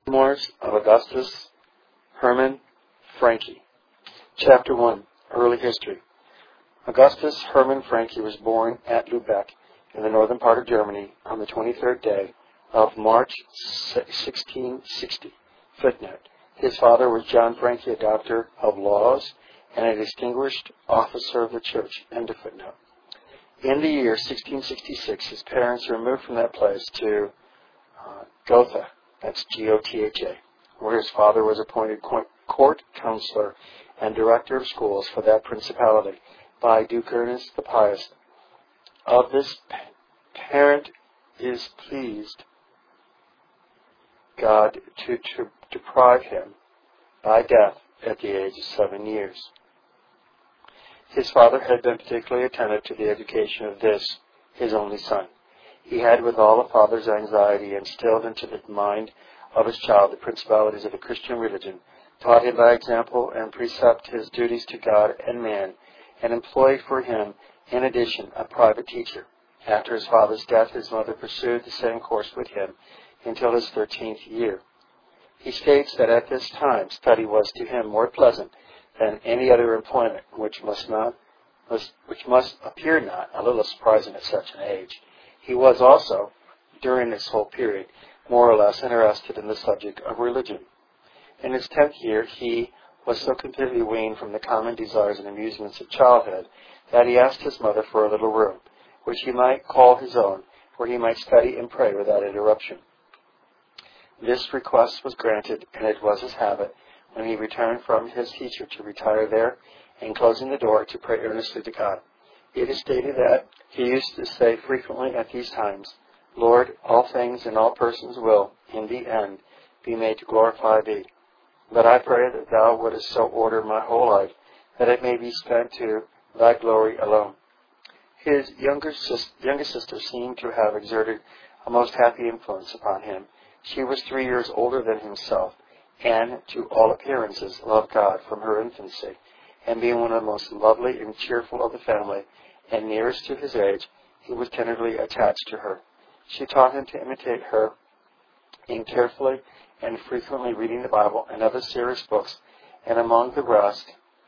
Memoirs of Augustus Hermann Francke. Chapter 1. Early History. Augustus Hermann Francke was born at Lübeck in the northern part of Germany on the 23rd day of March 1660. Footnote. His father was John Francke, a doctor of laws and a distinguished officer of the church. End of footnote. In the year 1666, his parents removed from that place to Gotha, that's Gotha, where his father was appointed court counselor and director of schools for that principality by Duke Ernest the Pious. Of this parent is pleased God to deprive him by death at the age of 7 years. His father had been particularly attentive to the education of this, his only son. He had, with all a father's anxiety, instilled into the mind of his child the principalities of the Christian religion, taught him by example and precept his duties to God and man, and employed for him, in addition, a private teacher. After his father's death, his mother pursued the same course with him until his 13th year. He states that at this time, study was to him more pleasant than any other employment, which must appear not a little surprising at such an age. He was also, during this whole period, more or less interested in the subject of religion. In his 10th year, he was so completely weaned from the common desires and amusements of childhood that he asked his mother for a little room, which he might call his own, where he might study and pray without interruption. This request was granted, and it was his habit, when he returned from his teacher, to retire there, and closing the door, to pray earnestly to God. It is stated that he used to say frequently at these times, Lord, all things and all persons will, in the end, be made to glorify Thee. But I pray that Thou wouldest so order my whole life, that it may be spent to Thy glory alone. His youngest sister seemed to have exerted a most happy influence upon him. She was 3 years older than himself, and, to all appearances, loved God from her infancy, and being one of the most lovely and cheerful of the family, and nearest to his age, he was tenderly attached to her. She taught him to imitate her in carefully and frequently reading the Bible and other serious books, and among the rest,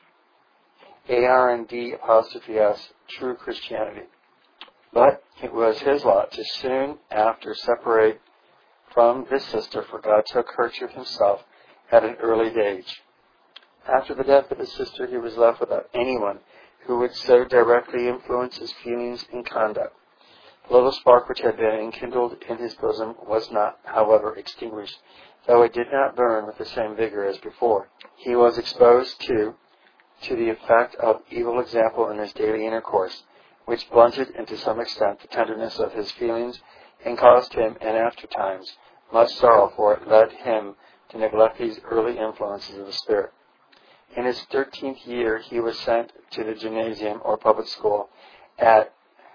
ARND', True Christianity. But it was his lot to soon after separate from this sister, for God took her to himself at an early age. After the death of his sister, he was left without anyone who would so directly influence his feelings and conduct. The little spark which had been enkindled in his bosom was not, however, extinguished, though it did not burn with the same vigor as before. He was exposed, too, to the effect of evil example in his daily intercourse, which blunted into some extent the tenderness of his feelings, and caused him, in after times, much sorrow, for it led him to neglect these early influences of the Spirit. In his 13th year, he was sent to the gymnasium, or public school, at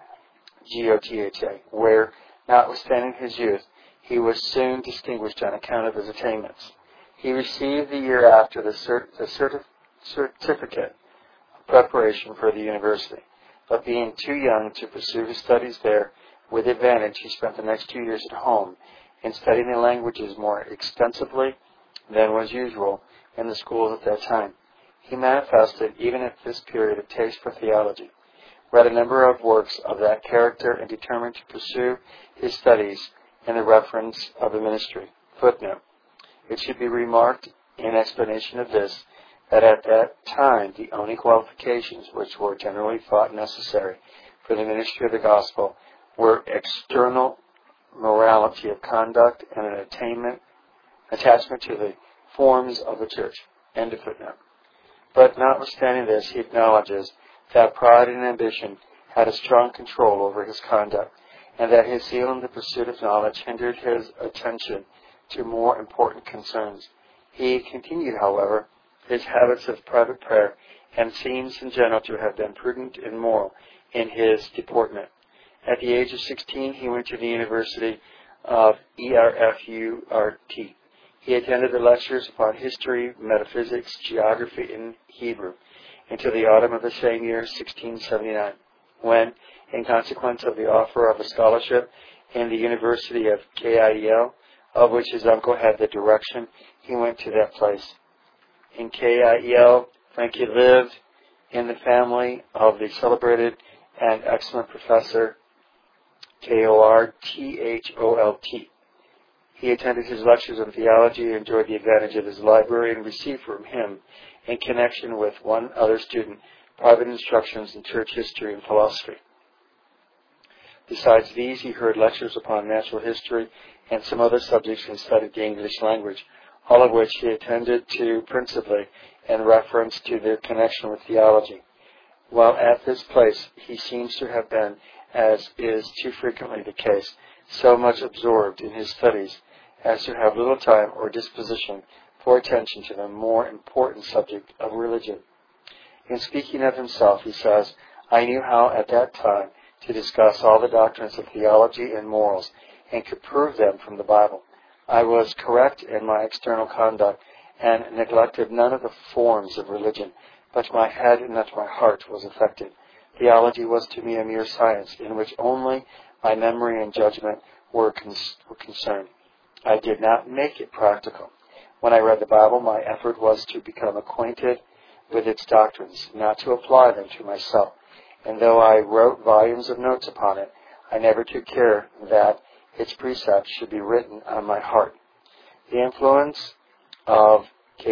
Gotha, where, notwithstanding his youth, he was soon distinguished on account of his attainments. He received the year after the certificate of preparation for the university, but being too young to pursue his studies there with advantage, he spent the next 2 years at home in studying the languages more extensively than was usual in the schools at that time. He manifested, even at this period, a taste for theology, read a number of works of that character, and determined to pursue his studies in the reference of the ministry. Footnote. It should be remarked, in explanation of this, that at that time the only qualifications which were generally thought necessary for the ministry of the gospel were external morality of conduct and an attachment to the forms of the church. End of footnote. But notwithstanding this, he acknowledges that pride and ambition had a strong control over his conduct, and that his zeal in the pursuit of knowledge hindered his attention to more important concerns. He continued, however, his habits of private prayer, and seems in general to have been prudent and moral in his deportment. At the age of 16, he went to the University of Erfurt. He attended the lectures upon history, metaphysics, geography, and Hebrew until the autumn of the same year, 1679, when, in consequence of the offer of a scholarship in the University of Kiel, of which his uncle had the direction, he went to that place. In Kiel, Frankie lived in the family of the celebrated and excellent professor Kortholt. He attended his lectures on theology, enjoyed the advantage of his library, and received from him, in connection with one other student, private instructions in church history and philosophy. Besides these, he heard lectures upon natural history and some other subjects and studied the English language, all of which he attended to principally in reference to their connection with theology. While at this place, he seems to have been, as is too frequently the case, so much absorbed in his studies as to have little time or disposition for attention to the more important subject of religion. In speaking of himself, he says, "I knew how at that time to discuss all the doctrines of theology and morals, and could prove them from the Bible. I was correct in my external conduct, and neglected none of the forms of religion, but my head and not my heart was affected. Theology was to me a mere science, in which only my memory and judgment were concerned. I did not make it practical. When I read the Bible, my effort was to become acquainted with its doctrines, not to apply them to myself. And though I wrote volumes of notes upon it, I never took care that its precepts should be written on my heart." The influence of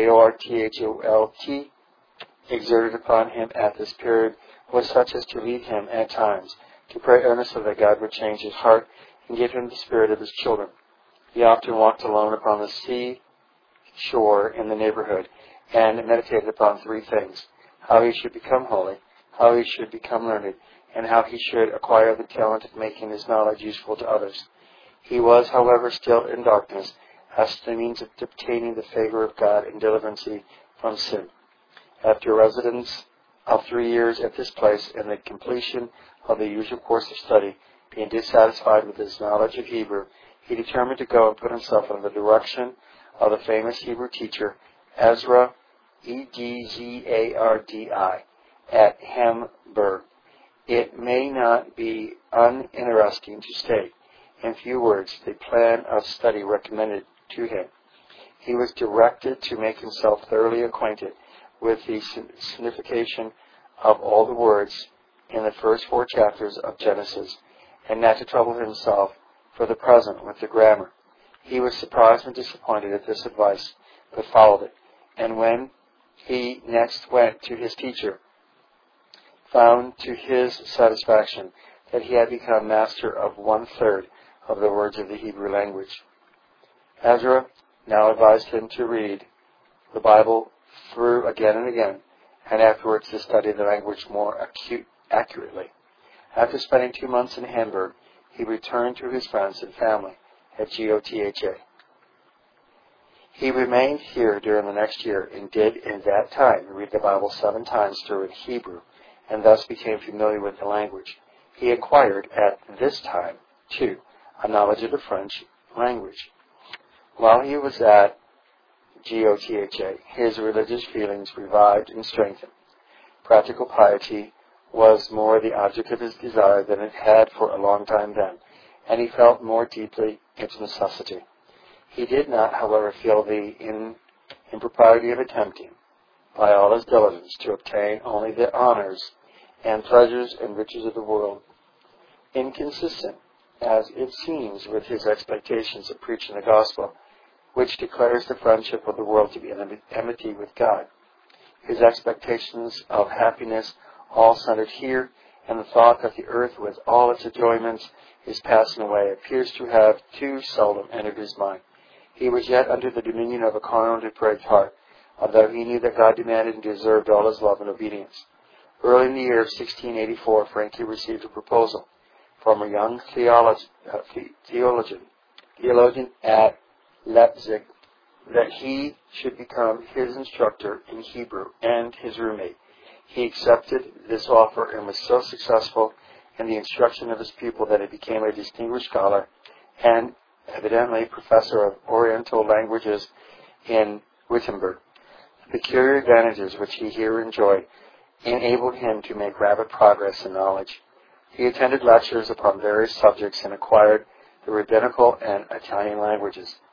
Kortholt exerted upon him at this period was such as to lead him at times to pray earnestly that God would change his heart and give him the spirit of his children. He often walked alone upon the sea shore in the neighborhood and meditated upon three things: how he should become holy, how he should become learned, and how he should acquire the talent of making his knowledge useful to others. He was, however, still in darkness as to the means of obtaining the favor of God and deliverance from sin. After a residence of 3 years at this place and the completion of the usual course of study, being dissatisfied with his knowledge of Hebrew, he determined to go and put himself under the direction of the famous Hebrew teacher Ezra, Edzardi, at Hamburg. It may not be uninteresting to state, in few words, the plan of study recommended to him. He was directed to make himself thoroughly acquainted with the signification of all the words in the first 4 chapters of Genesis, and not to trouble himself for the present with the grammar. He was surprised and disappointed at this advice, but followed it, and when he next went to his teacher, found to his satisfaction that he had become master of 1/3 of the words of the Hebrew language. Ezra now advised him to read the Bible through again and again, and afterwards to study the language more accurately. After spending 2 months in Hamburg, he returned to his friends and family at Gotha. He remained here during the next year and did in that time read the Bible 7 times through in Hebrew, and thus became familiar with the language. He acquired at this time, too, a knowledge of the French language. While he was at Gotha, his religious feelings revived and strengthened. Practical piety was more the object of his desire than it had for a long time been, and he felt more deeply its necessity. He did not, however, feel the impropriety of attempting, by all his diligence, to obtain only the honors and pleasures and riches of the world, inconsistent, as it seems, with his expectations of preaching the gospel, which declares the friendship of the world to be enmity with God. His expectations of happiness all centered here, and the thought that the earth with all its enjoyments is passing away appears to have too seldom entered his mind. He was yet under the dominion of a carnal and depraved heart, although he knew that God demanded and deserved all his love and obedience. Early in the year of 1684, Frankie received a proposal from a young theologian at Leipzig that he should become his instructor in Hebrew and his roommate. He accepted this offer and was so successful in the instruction of his pupil that he became a distinguished scholar and evidently professor of Oriental languages in Wittenberg. The peculiar advantages which he here enjoyed enabled him to make rapid progress in knowledge. He attended lectures upon various subjects and acquired the rabbinical and Italian languages.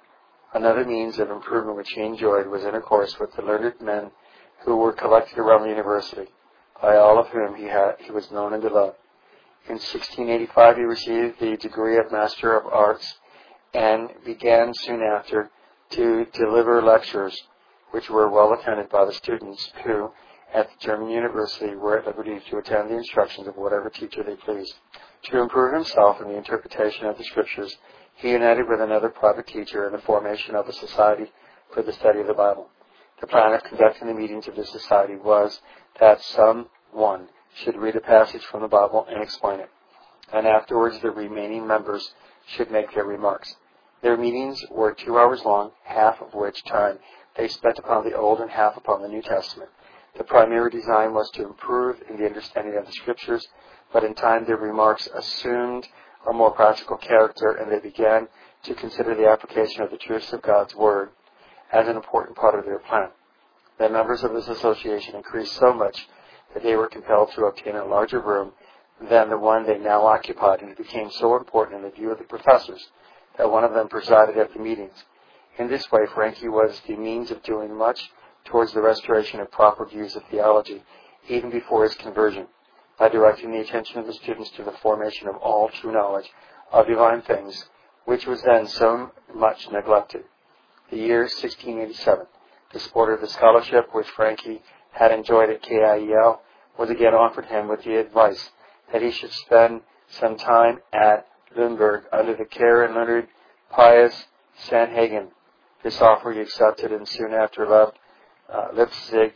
Another means of improvement which he enjoyed was intercourse with the learned men who were collected around the university, by all of whom he was known and beloved. In 1685 he received the degree of Master of Arts and began soon after to deliver lectures which were well attended by the students who, at the German university, were at liberty to attend the instructions of whatever teacher they pleased. To improve himself in the interpretation of the Scriptures, he united with another private teacher in the formation of a society for the study of the Bible. The plan of conducting the meetings of this society was that some one should read a passage from the Bible and explain it, and afterwards the remaining members should make their remarks. Their meetings were 2 hours long, half of which time they spent upon the Old and half upon the New Testament. The primary design was to improve in the understanding of the Scriptures, but in time their remarks assumed a more practical character, and they began to consider the application of the truths of God's Word as an important part of their plan. The members of this association increased so much that they were compelled to obtain a larger room than the one they now occupied, and it became so important in the view of the professors that one of them presided at the meetings. In this way, Franke was the means of doing much towards the restoration of proper views of theology, even before his conversion, by directing the attention of the students to the formation of all true knowledge of divine things, which was then so much neglected. The year 1687, the support of the scholarship which Franke had enjoyed at KIEL was again offered him with the advice that he should spend some time at Lüneburg under the care and learned Pius Sanhagen. This offer he accepted and soon after left Leipzig,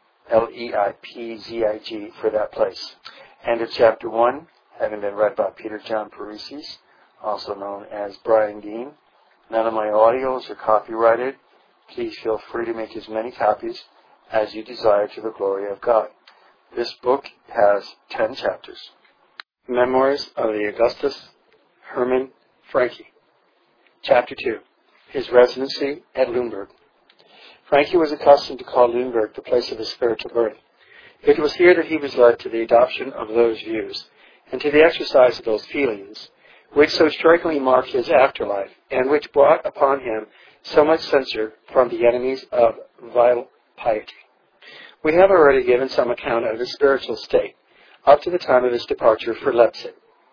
Leipzig, for that place. End of chapter 1, having been read by Peter John Paresis, also known as Brian Dean. None of my audios are copyrighted. Please feel free to make as many copies as you desire to the glory of God. This book has 10 chapters. Memoirs of the Augustus Hermann Franke. Chapter 2. His residency at Lüneburg. Franke was accustomed to call Lüneburg the place of his spiritual birth. It was here that he was led to the adoption of those views, and to the exercise of those feelings, which so strikingly marked his afterlife, and which brought upon him so much censure from the enemies of vile piety. We have already given some account of his spiritual state, up to the time of his departure for Leipzig.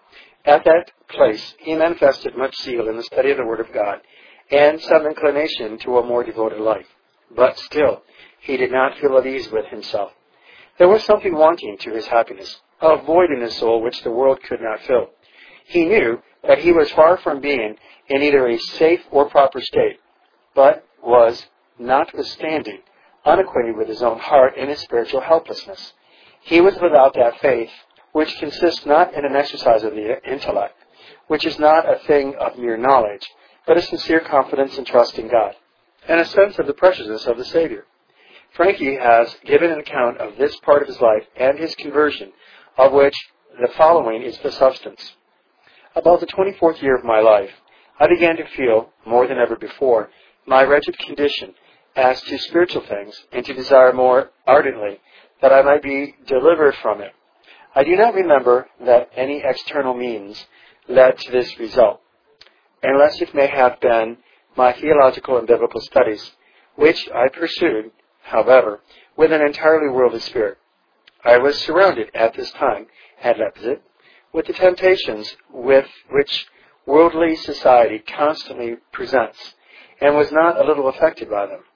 At that place, he manifested much zeal in the study of the Word of God, and some inclination to a more devoted life. But still, he did not feel at ease with himself. There was something wanting to his happiness, a void in his soul which the world could not fill. He knew that he was far from being in either a safe or proper state, but was, notwithstanding, unacquainted with his own heart and his spiritual helplessness. He was without that faith which consists not in an exercise of the intellect, which is not a thing of mere knowledge, but a sincere confidence and trust in God, and a sense of the preciousness of the Savior. Franke has given an account of this part of his life and his conversion, of which the following is the substance. About the 24th year of my life, I began to feel, more than ever before, my wretched condition as to spiritual things, and to desire more ardently that I might be delivered from it. I do not remember that any external means led to this result, unless it may have been my theological and biblical studies, which I pursued, however, with an entirely worldly spirit. I was surrounded at this time, at Leipzig, with the temptations with which worldly society constantly presents, and was not a little affected by them.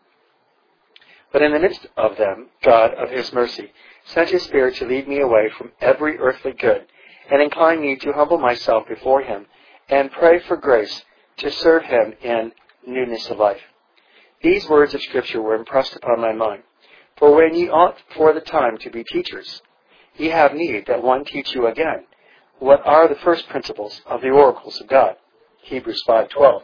But in the midst of them, God, of His mercy, sent His Spirit to lead me away from every earthly good, and incline me to humble myself before Him, and pray for grace to serve Him in newness of life. These words of Scripture were impressed upon my mind. For when ye ought for the time to be teachers, ye have need that one teach you again what are the first principles of the oracles of God. Hebrews 5:12.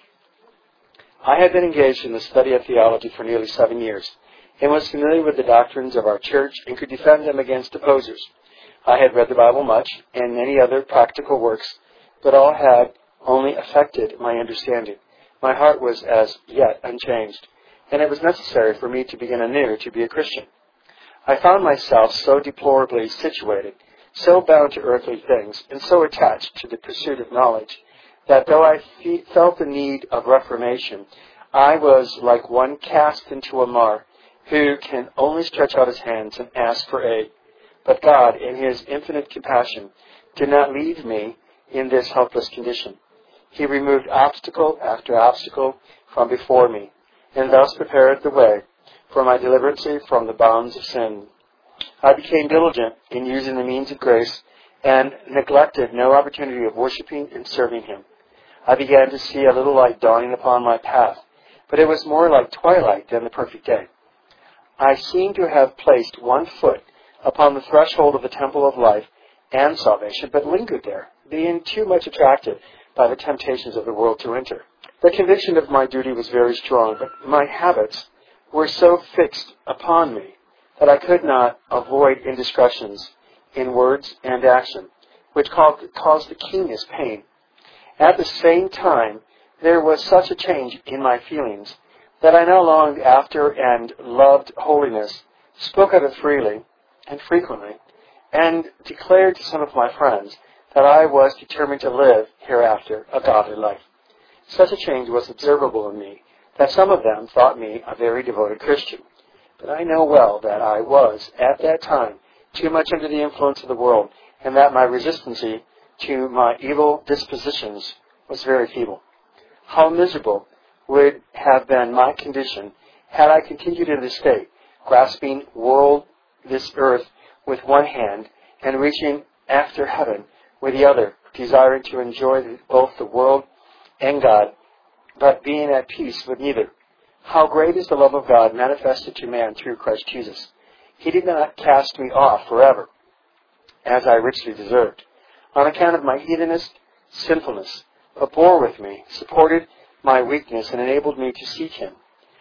I had been engaged in the study of theology for nearly 7 years, and was familiar with the doctrines of our church and could defend them against opposers. I had read the Bible much, and many other practical works, but all had only affected my understanding. My heart was as yet unchanged, and it was necessary for me to begin anew to be a Christian. I found myself so deplorably situated, so bound to earthly things, and so attached to the pursuit of knowledge, that though I felt the need of reformation, I was like one cast into a mire, who can only stretch out his hands and ask for aid. But God, in His infinite compassion, did not leave me in this helpless condition. He removed obstacle after obstacle from before me, and thus prepared the way for my deliverance from the bonds of sin. I became diligent in using the means of grace and neglected no opportunity of worshiping and serving Him. I began to see a little light dawning upon my path, but it was more like twilight than the perfect day. I seemed to have placed one foot upon the threshold of the temple of life and salvation, but lingered there, being too much attracted by the temptations of the world to enter. The conviction of my duty was very strong, but my habits were so fixed upon me that I could not avoid indiscretions in words and action, which caused the keenest pain. At the same time, there was such a change in my feelings that I now longed after and loved holiness, spoke of it freely and frequently, and declared to some of my friends that I was determined to live hereafter a godly life. Such a change was observable in me that some of them thought me a very devoted Christian. But I know well that I was, at that time, too much under the influence of the world, and that my resistance to my evil dispositions was very feeble. How miserable would have been my condition had I continued in this state, grasping this earth with one hand and reaching after heaven with the other, desiring to enjoy both the world and God, but being at peace with neither. How great is the love of God manifested to man through Christ Jesus. He did not cast me off forever, as I richly deserved, on account of my hedonist sinfulness, but bore with me, supported my weakness, and enabled me to seek Him.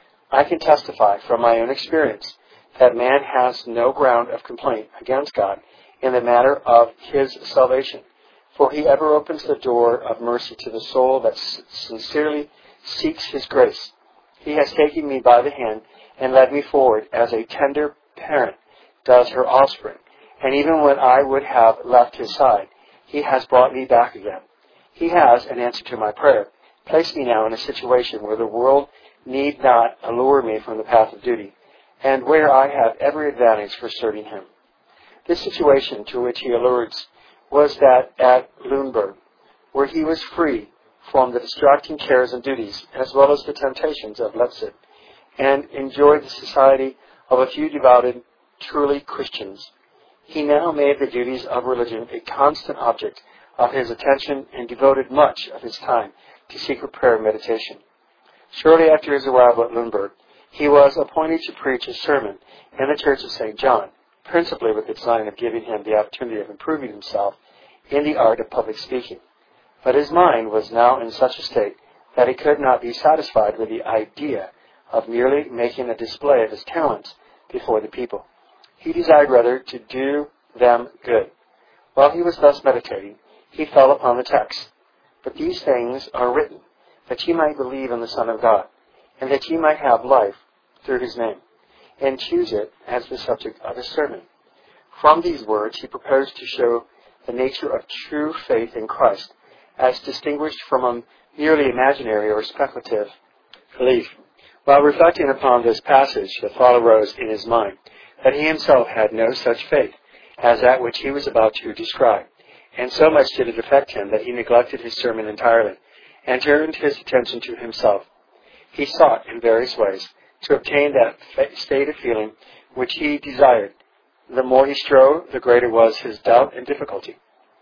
I can testify from my own experience that man has no ground of complaint against God in the matter of his salvation, for He ever opens the door of mercy to the soul that sincerely seeks His grace. He has taken me by the hand and led me forward as a tender parent does her offspring, and even when I would have left His side, He has brought me back again. He has, in answer to my prayer, placed me now in a situation where the world need not allure me from the path of duty, and where I have every advantage for serving Him. This situation to which He alludes was that at Lüneburg, where he was free from the distracting cares and duties, as well as the temptations of Leipzig, and enjoyed the society of a few devoted, truly Christians. He now made the duties of religion a constant object of his attention and devoted much of his time to secret prayer and meditation. Shortly after his arrival at Lüneburg, he was appointed to preach a sermon in the Church of St. John, principally with the design of giving him the opportunity of improving himself in the art of public speaking. But his mind was now in such a state that he could not be satisfied with the idea of merely making a display of his talents before the people. He desired rather to do them good. While he was thus meditating, he fell upon the text, "But these things are written, that ye might believe in the Son of God, and that ye might have life through His name," and choose it as the subject of his sermon. From these words he proposed to show the nature of true faith in Christ, as distinguished from a merely imaginary or speculative belief. While reflecting upon this passage, the thought arose in his mind that he himself had no such faith as that which he was about to describe, and so much did it affect him that he neglected his sermon entirely, and turned his attention to himself. He sought, in various ways, to obtain that state of feeling which he desired. The more he strove, the greater was his doubt and difficulty.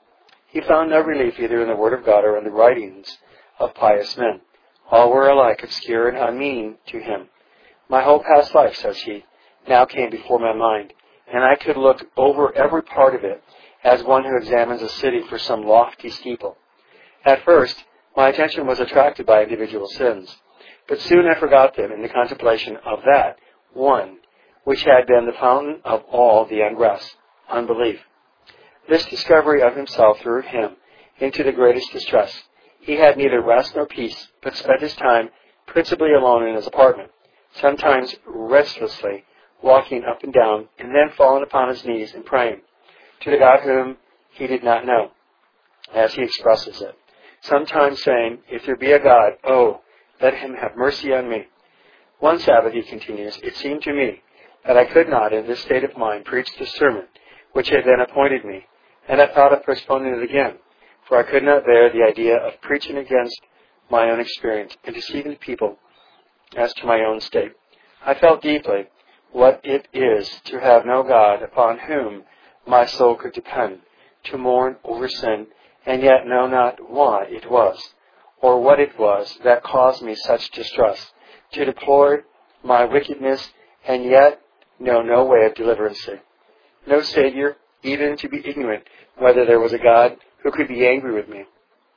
He found no relief either in the Word of God or in the writings of pious men. All were alike obscure and unmeaning to him. My whole past life, says he, now came before my mind, and I could look over every part of it as one who examines a city for some lofty steeple. At first, my attention was attracted by individual sins, but soon I forgot them in the contemplation of that one which had been the fountain of all the unrest, unbelief. This discovery of himself threw him into the greatest distress. He had neither rest nor peace, but spent his time principally alone in his apartment, sometimes restlessly walking up and down, and then falling upon his knees and praying to the God whom he did not know, as he expresses it. Sometimes saying, "If there be a God, oh, let him have mercy on me. One Sabbath, he continues, it seemed to me that I could not, in this state of mind, preach the sermon which had been appointed me, and I thought of postponing it again, for I could not bear the idea of preaching against my own experience and deceiving people as to my own state. I felt deeply what it is to have no God upon whom my soul could depend, to mourn over sin, and yet know not why it was, or what it was that caused me such distress, to deplore my wickedness, and yet know no way of deliverance, no Savior, even to be ignorant whether there was a God who could be angry with me.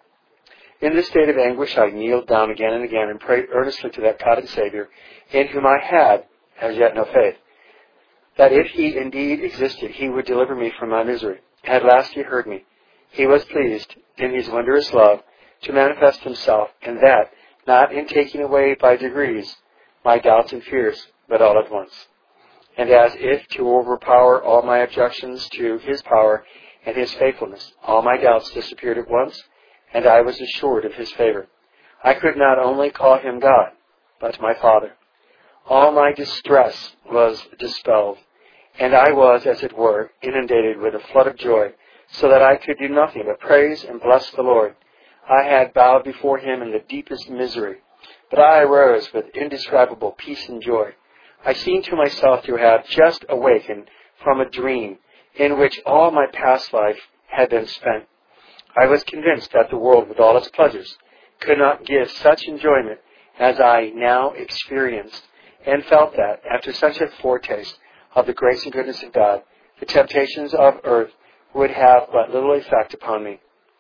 In this state of anguish, I kneeled down again and again and prayed earnestly to that God and Savior, in whom I had as yet no faith, that if He indeed existed, He would deliver me from my misery. At last He heard me. He was pleased, in His wondrous love, to manifest Himself, and that, not in taking away by degrees my doubts and fears, but all at once. And as if to overpower all my objections to His power and His faithfulness, all my doubts disappeared at once, and I was assured of His favor. I could not only call Him God, but my Father. All my distress was dispelled, and I was, as it were, inundated with a flood of joy, so that I could do nothing but praise and bless the Lord. I had bowed before Him in the deepest misery, but I arose with indescribable peace and joy. I seemed to myself to have just awakened from a dream in which all my past life had been spent. I was convinced that the world, with all its pleasures, could not give such enjoyment as I now experienced, and felt that, after such a foretaste of the grace and goodness of God, the temptations of earth would have but little effect upon me.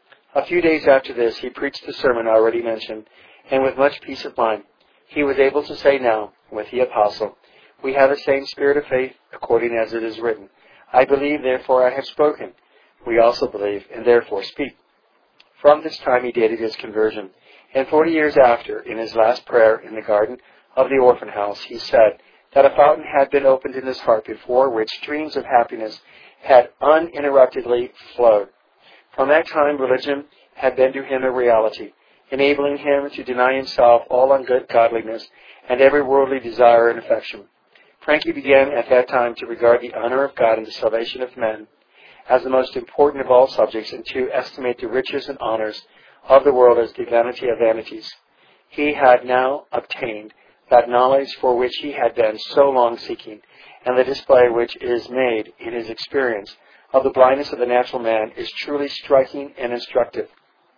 A few days after this, he preached the sermon already mentioned, and with much peace of mind, he was able to say now, with the apostle, "We have the same spirit of faith, according as it is written, I believe, therefore I have spoken. We also believe, and therefore speak." From this time he dated his conversion, and 40 years after, in his last prayer in the garden of the orphan house, he said that a fountain had been opened in his heart before which streams of happiness had uninterruptedly flowed. From that time, religion had been to him a reality, enabling him to deny himself all ungodliness and every worldly desire and affection. Frankie began at that time to regard the honor of God and the salvation of men as the most important of all subjects, and to estimate the riches and honors of the world as the vanity of vanities. He had now obtained that knowledge for which he had been so long seeking, and the display which is made in his experience of the blindness of the natural man is truly striking and instructive.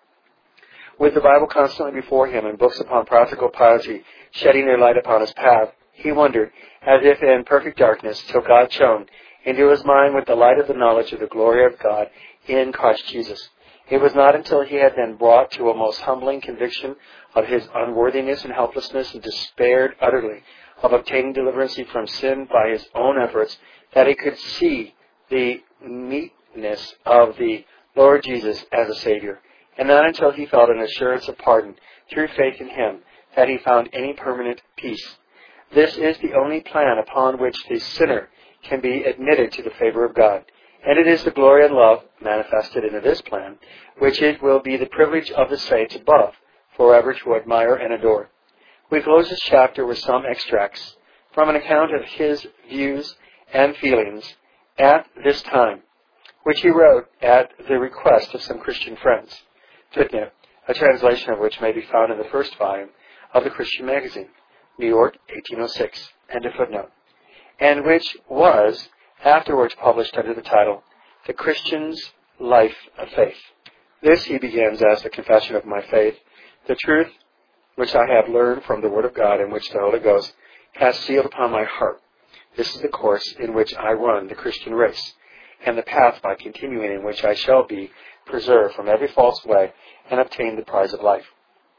With the Bible constantly before him and books upon practical piety shedding their light upon his path, he wandered, as if in perfect darkness, till God shone into his mind with the light of the knowledge of the glory of God in Christ Jesus. It was not until he had been brought to a most humbling conviction of his unworthiness and helplessness, and despaired utterly of obtaining deliverance from sin by his own efforts, that he could see the meekness of the Lord Jesus as a Savior, and not until he felt an assurance of pardon through faith in him that he found any permanent peace. This is the only plan upon which the sinner can be admitted to the favor of God, and it is the glory and love manifested into this plan which it will be the privilege of the saints above forever to admire and adore. We close this chapter with some extracts from an account of his views and feelings at this time, which he wrote at the request of some Christian friends. Footnote, a translation of which may be found in the first volume of the Christian Magazine, New York, 1806, end of footnote, and which was afterwards published under the title, The Christian's Life of Faith. This, he begins, as the confession of my faith, the truth which I have learned from the Word of God, and which the Holy Ghost has sealed upon my heart. This is the course in which I run the Christian race, and the path by continuing in which I shall be preserved from every false way and obtain the prize of life.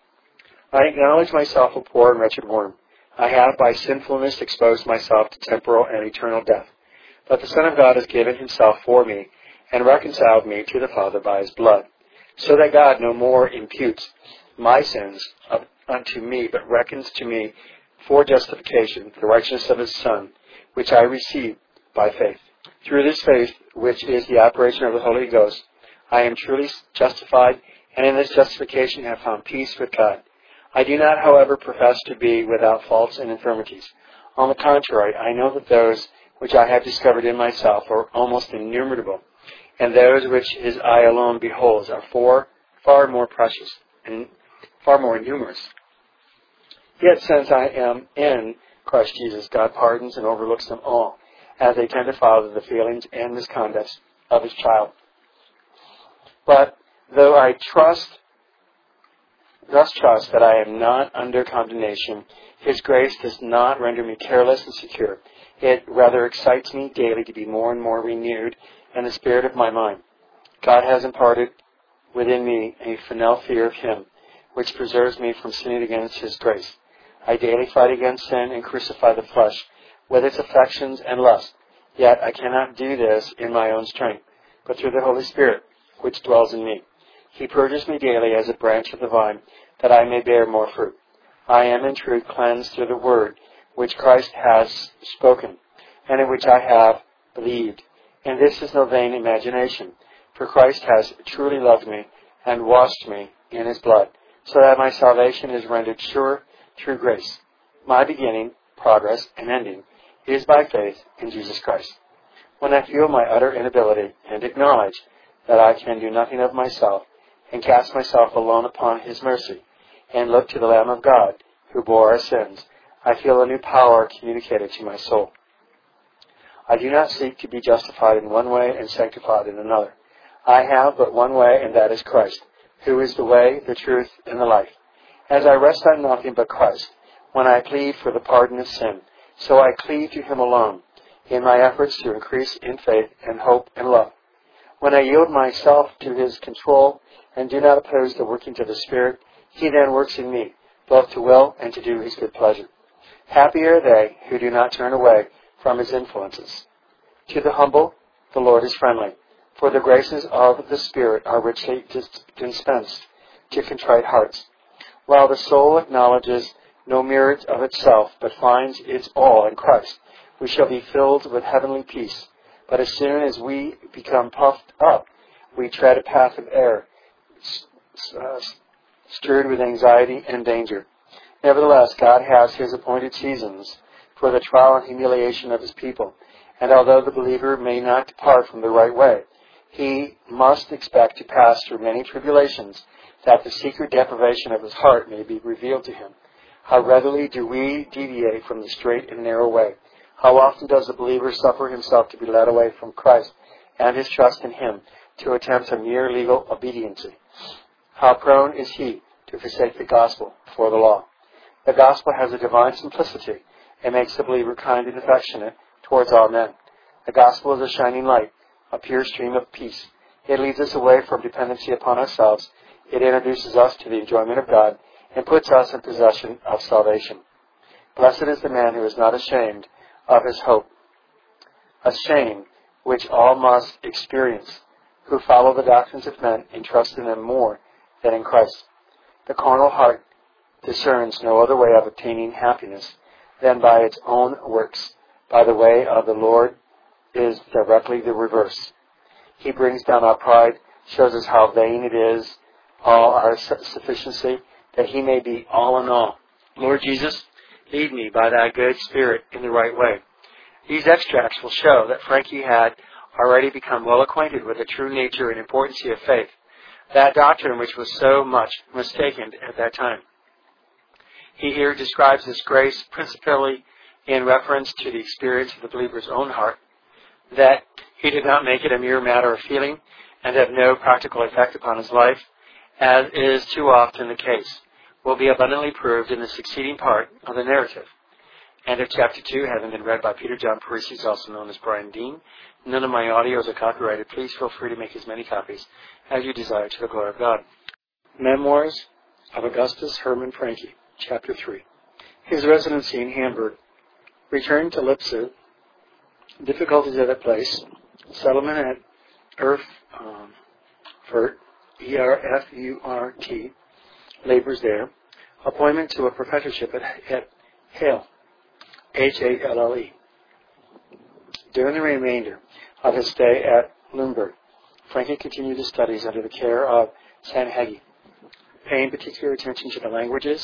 I acknowledge myself a poor and wretched worm. I have by sinfulness exposed myself to temporal and eternal death. But the Son of God has given himself for me and reconciled me to the Father by his blood, so that God no more imputes my sins unto me, but reckons to me for justification the righteousness of his Son, which I receive by faith. Through this faith, which is the operation of the Holy Ghost, I am truly justified, and in this justification have found peace with God. I do not, however, profess to be without faults and infirmities. On the contrary, I know that those which I have discovered in myself are almost innumerable, and those which his eye alone beholds are far more precious and far more numerous. Yet since I am in Christ Jesus, God pardons and overlooks them all, as they tend to follow the feelings and misconducts of his child. But though I thus trust that I am not under condemnation, his grace does not render me careless and secure. It rather excites me daily to be more and more renewed in the spirit of my mind. God has imparted within me a filial fear of him, which preserves me from sinning against his grace. I daily fight against sin and crucify the flesh with its affections and lust. Yet I cannot do this in my own strength, but through the Holy Spirit, which dwells in me. He purges me daily as a branch of the vine, that I may bear more fruit. I am in truth cleansed through the word which Christ has spoken, and in which I have believed. And this is no vain imagination, for Christ has truly loved me and washed me in his blood, so that my salvation is rendered sure through grace. My beginning, progress, and ending is by faith in Jesus Christ. When I feel my utter inability and acknowledge that I can do nothing of myself, and cast myself alone upon his mercy, and look to the Lamb of God, who bore our sins, I feel a new power communicated to my soul. I do not seek to be justified in one way and sanctified in another. I have but one way, and that is Christ, who is the way, the truth, and the life. As I rest on nothing but Christ, when I plead for the pardon of sin, so I cleave to him alone, in my efforts to increase in faith and hope and love. When I yield myself to his control and do not oppose the workings of the Spirit, he then works in me, both to will and to do his good pleasure. Happy are they who do not turn away from his influences. To the humble, the Lord is friendly, for the graces of the Spirit are richly dispensed to contrite hearts. While the soul acknowledges no merit of itself, but finds its all in Christ, we shall be filled with heavenly peace. But as soon as we become puffed up, we tread a path of error, stirred with anxiety and danger. Nevertheless, God has his appointed seasons for the trial and humiliation of his people. And although the believer may not depart from the right way, he must expect to pass through many tribulations, that the secret deprivation of his heart may be revealed to him. How readily do we deviate from the straight and narrow way? How often does the believer suffer himself to be led away from Christ and his trust in him to attempt a mere legal obediency? How prone is he to forsake the gospel for the law? The gospel has a divine simplicity and makes the believer kind and affectionate towards all men. The gospel is a shining light, a pure stream of peace. It leads us away from dependency upon ourselves. It introduces us to the enjoyment of God and puts us in possession of salvation. Blessed is the man who is not ashamed of his hope, a shame which all must experience, who follow the doctrines of men and trust in them more than in Christ. The carnal heart discerns no other way of obtaining happiness than by its own works. By the way of the Lord is directly the reverse. He brings down our pride, shows us how vain it is, all our sufficiency, that he may be all in all. Lord Jesus, lead me by thy good Spirit in the right way. These extracts will show that Frankie had already become well acquainted with the true nature and importance of faith, that doctrine which was so much mistaken at that time. He here describes this grace principally in reference to the experience of the believer's own heart, that he did not make it a mere matter of feeling and have no practical effect upon his life, as is too often the case, will be abundantly proved in the succeeding part of the narrative. End of chapter 2, having been read by Peter John Parisi, also known as Brian Dean. None of my audios are copyrighted. Please feel free to make as many copies as you desire to the glory of God. Memoirs of Augustus Hermann Francke, Chapter 3. His residency in Hamburg. Return to Lipzig. Difficulties at that place. Settlement at Erfurt, E-R-F-U-R-T. Labors there. Appointment to a professorship at Halle, H-A-L-L-E. During the remainder of his stay at Limburg, Francke continued his studies under the care of Sanhegi, paying particular attention to the languages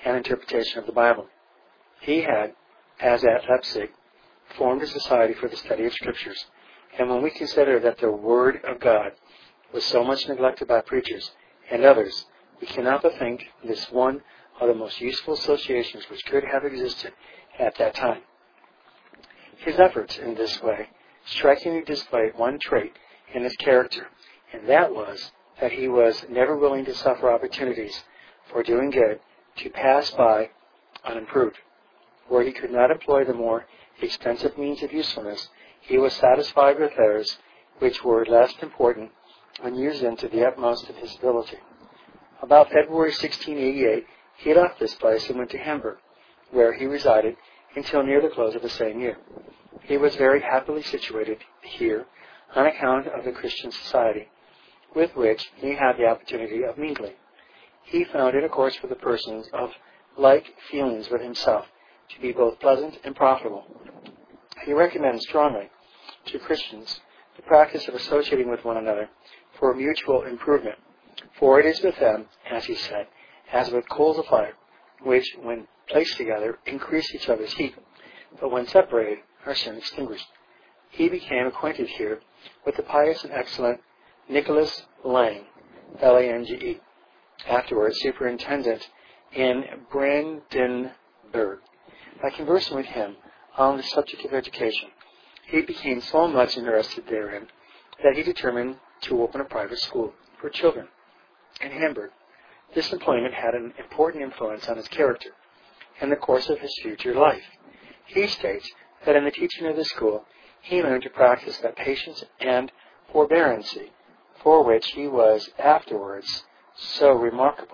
and interpretation of the Bible. He had, as at Leipzig, formed a society for the study of Scriptures, and when we consider that the Word of God was so much neglected by preachers and others, we cannot but think this one of the most useful associations which could have existed at that time. His efforts in this way strikingly displayed one trait in his character, and that was that he was never willing to suffer opportunities for doing good to pass by unimproved. Where he could not employ the more extensive means of usefulness, he was satisfied with those which were less important when used them to the utmost of his ability. About February 1688, he left this place and went to Hamburg, where he resided until near the close of the same year. He was very happily situated here on account of the Christian society with which he had the opportunity of mingling. He found intercourse with the persons of like feelings with himself to be both pleasant and profitable. He recommends strongly to Christians the practice of associating with one another for mutual improvement, for it is with them, as he said, as with coals of fire, which, when placed together, increase each other's heat, but when separated, are soon extinguished. He became acquainted here with the pious and excellent Nicholas Lange, Lange, afterwards superintendent in Brandenburg. By conversing with him on the subject of education, he became so much interested therein that he determined to open a private school for children in Hamburg. This employment had an important influence on his character and the course of his future life. He states that in the teaching of the school, he learned to practice that patience and forbearance for which he was afterwards so remarkable.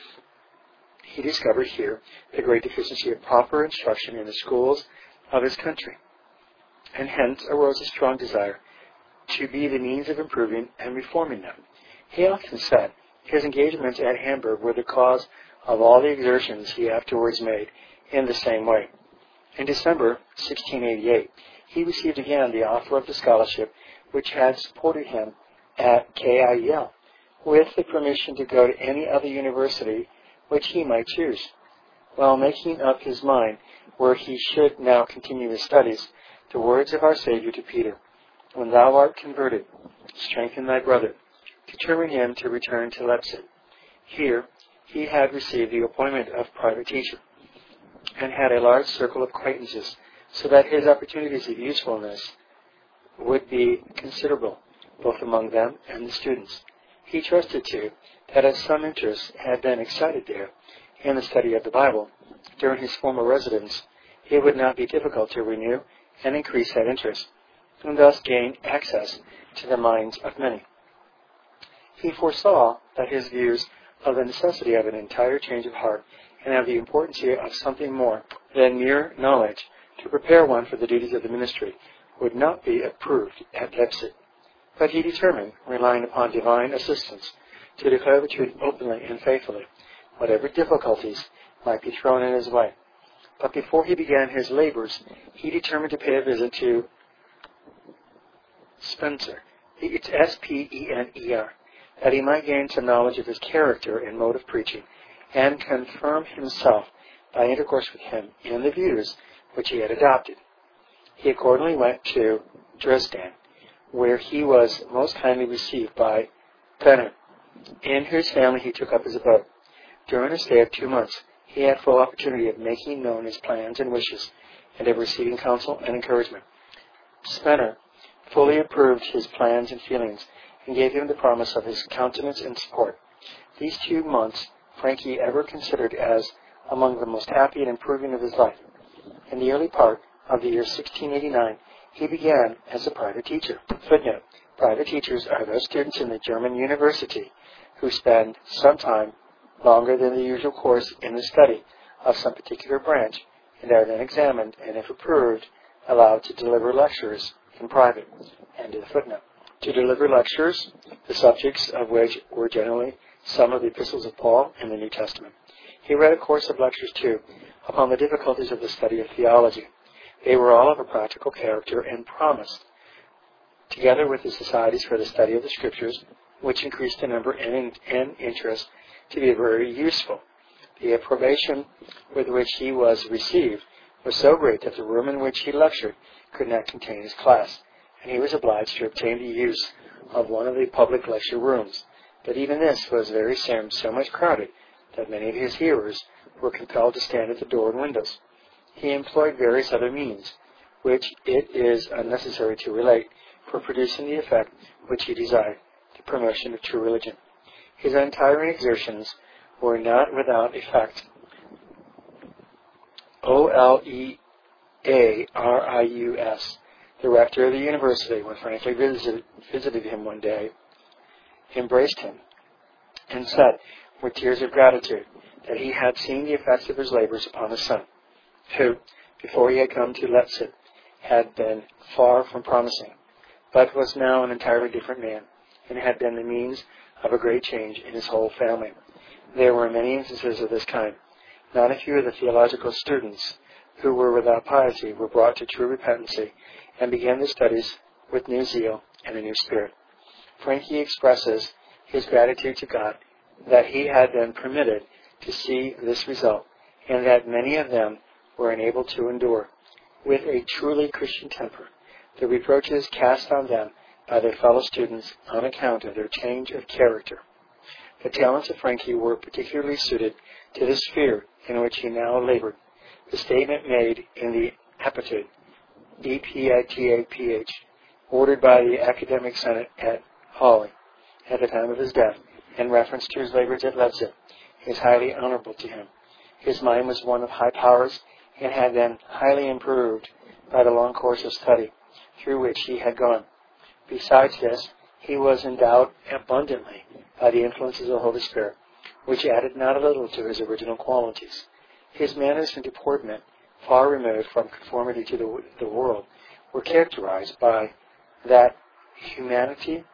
He discovered here the great deficiency of proper instruction in the schools of his country, and hence arose a strong desire to be the means of improving and reforming them. He often said his engagements at Hamburg were the cause of all the exertions he afterwards made in the same way. In December 1688, he received again the offer of the scholarship which had supported him at KIEL, with the permission to go to any other university which he might choose. While making up his mind where he should now continue his studies, the words of our Savior to Peter, "When thou art converted, strengthen thy brother," determined him to return to Leipzig. Here he had received the appointment of private teacher, and had a large circle of acquaintances, so that his opportunities of usefulness would be considerable, both among them and the students. He trusted, too, that as some interest had been excited there in the study of the Bible during his former residence, it would not be difficult to renew and increase that interest, and thus gain access to the minds of many. He foresaw that his views of the necessity of an entire change of heart and of the importance of something more than mere knowledge to prepare one for the duties of the ministry would not be approved at Leipzig. But he determined, relying upon divine assistance, to declare the truth openly and faithfully, whatever difficulties might be thrown in his way. But before he began his labors, he determined to pay a visit to Spencer, it's Spener, that he might gain some knowledge of his character and mode of preaching, and confirm himself by intercourse with him in the views which he had adopted. He accordingly went to Dresden, where he was most kindly received by Spener, in whose family he took up his abode. During a stay of 2 months, he had full opportunity of making known his plans and wishes, and of receiving counsel and encouragement. Spener fully approved his plans and feelings, and gave him the promise of his countenance and support. These 2 months Frankie ever considered as among the most happy and improving of his life. In the early part of the year 1689, he began as a private teacher. Footnote: private teachers are those students in the German university who spend some time longer than the usual course in the study of some particular branch, and are then examined, and if approved, allowed to deliver lectures in private. End of the footnote. To deliver lectures, the subjects of which were generally some of the epistles of Paul in the New Testament. He read a course of lectures, too, upon the difficulties of the study of theology. They were all of a practical character and promised, together with the societies for the study of the Scriptures, which increased in number and in interest, to be very useful. The approbation with which he was received was so great that the room in which he lectured could not contain his class, and he was obliged to obtain the use of one of the public lecture rooms. But even this was very soon so much crowded that many of his hearers were compelled to stand at the door and windows. He employed various other means, which it is unnecessary to relate, for producing the effect which he desired, the promotion of true religion. His untiring exertions were not without effect. Olearius, the rector of the university, when Franklin visited him one day, embraced him and said, with tears of gratitude, that he had seen the effects of his labors upon his son, who, before he had come to Leipzig, had been far from promising, but was now an entirely different man, and had been the means of a great change in his whole family. There were many instances of this kind. Not a few of the theological students who were without piety were brought to true repentancy and began their studies with new zeal and a new spirit. Frankie expresses his gratitude to God that he had been permitted to see this result, and that many of them were enabled to endure, with a truly Christian temper, the reproaches cast on them by their fellow students on account of their change of character. The talents of Frankie were particularly suited to the sphere in which he now labored. The statement made in the Epitaph, Epitaph, ordered by the Academic Senate at Halle at the time of his death, in reference to his labors at Leipzig, is highly honorable to him. His mind was one of high powers, and had been highly improved by the long course of study through which he had gone. Besides this, he was endowed abundantly by the influences of the Holy Spirit, which added not a little to his original qualities. His manners and deportment, far removed from conformity to the world, were characterized by that humility,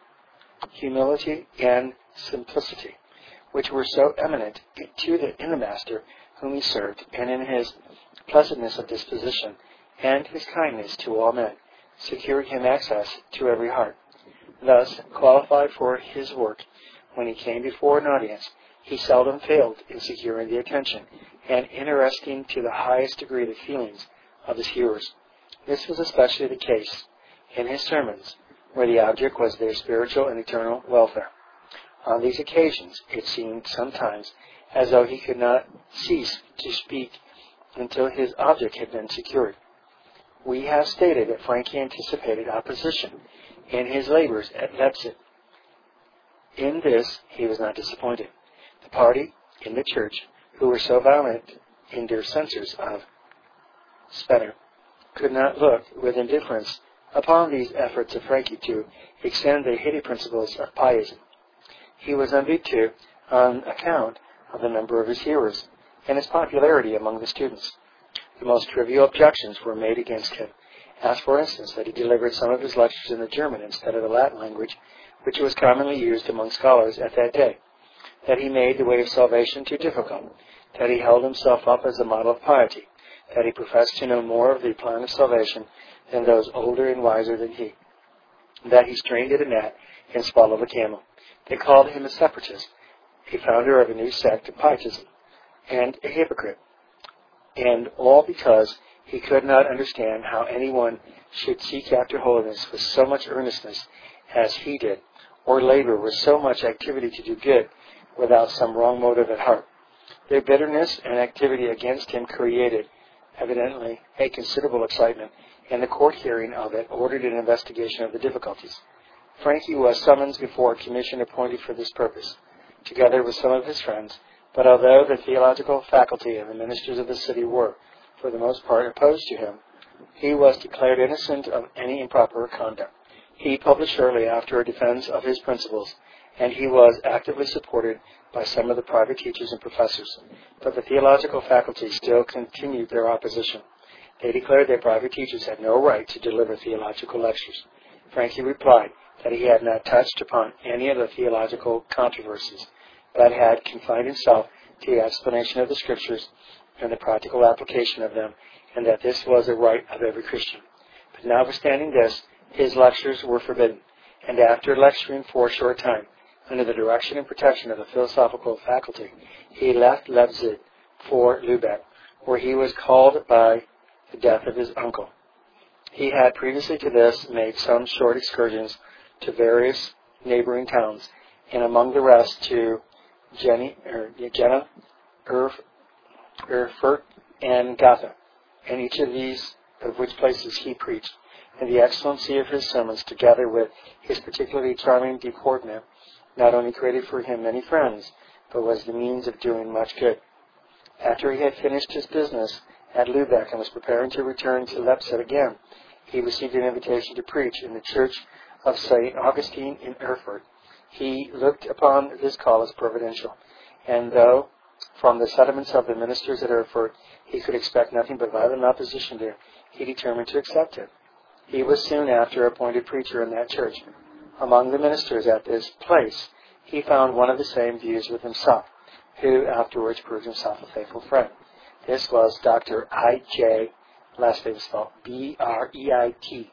and simplicity, which were so eminent in the Master whom he served, and in his pleasantness of disposition, and his kindness to all men, secured him access to every heart. Thus, qualified for his work, when he came before an audience, he seldom failed in securing the attention and interesting to the highest degree the feelings of his hearers. This was especially the case in his sermons, where the object was their spiritual and eternal welfare. On these occasions, it seemed sometimes as though he could not cease to speak until his object had been secured. We have stated that Frankie anticipated opposition in his labors at Leipzig. In this he was not disappointed. The party in the church, who were so violent in their censures of Spener, could not look with indifference upon these efforts of Frankie to extend the hidden principles of pietism. He was envied too on account of the number of his hearers and his popularity among the students. The most trivial objections were made against him, as for instance that he delivered some of his lectures in the German instead of the Latin language, which was commonly used among scholars at that day, that he made the way of salvation too difficult, that he held himself up as a model of piety, that he professed to know more of the plan of salvation than those older and wiser than he, that he strained at a gnat and swallowed a camel. They called him a separatist, a founder of a new sect of pietism, and a hypocrite, and all because he could not understand how anyone should seek after holiness with so much earnestness as he did, or labor with so much activity to do good without some wrong motive at heart. Their bitterness and activity against him created, evidently, a considerable excitement, and the court hearing of it ordered an investigation of the difficulties. Frankie was summoned before a commission appointed for this purpose, together with some of his friends, but although the theological faculty and the ministers of the city were, for the most part, opposed to him, he was declared innocent of any improper conduct. He published shortly after a defense of his principles, and he was actively supported by some of the private teachers and professors. But the theological faculty still continued their opposition. They declared their private teachers had no right to deliver theological lectures. Frankie replied that he had not touched upon any of the theological controversies, but had confined himself to the explanation of the Scriptures and the practical application of them, and that this was a right of every Christian. But notwithstanding this, his lectures were forbidden, and after lecturing for a short time, Under the direction and protection of the philosophical faculty, he left Leipzig for Lübeck, where he was called by the death of his uncle. He had previously to this made some short excursions to various neighboring towns, and among the rest to Jena, Erfurt, and Gotha, and each of which places he preached. And the excellency of his sermons, together with his particularly charming deportment, not only created for him many friends, but was the means of doing much good. After he had finished his business at Lübeck and was preparing to return to Leipzig again, he received an invitation to preach in the church of St. Augustine in Erfurt. He looked upon this call as providential, and though from the sentiments of the ministers at Erfurt he could expect nothing but violent opposition there, he determined to accept it. He was soon after appointed preacher in that church. Among the ministers at this place, he found one of the same views with himself, who afterwards proved himself a faithful friend. This was Dr. I.J., last name spelled Breit,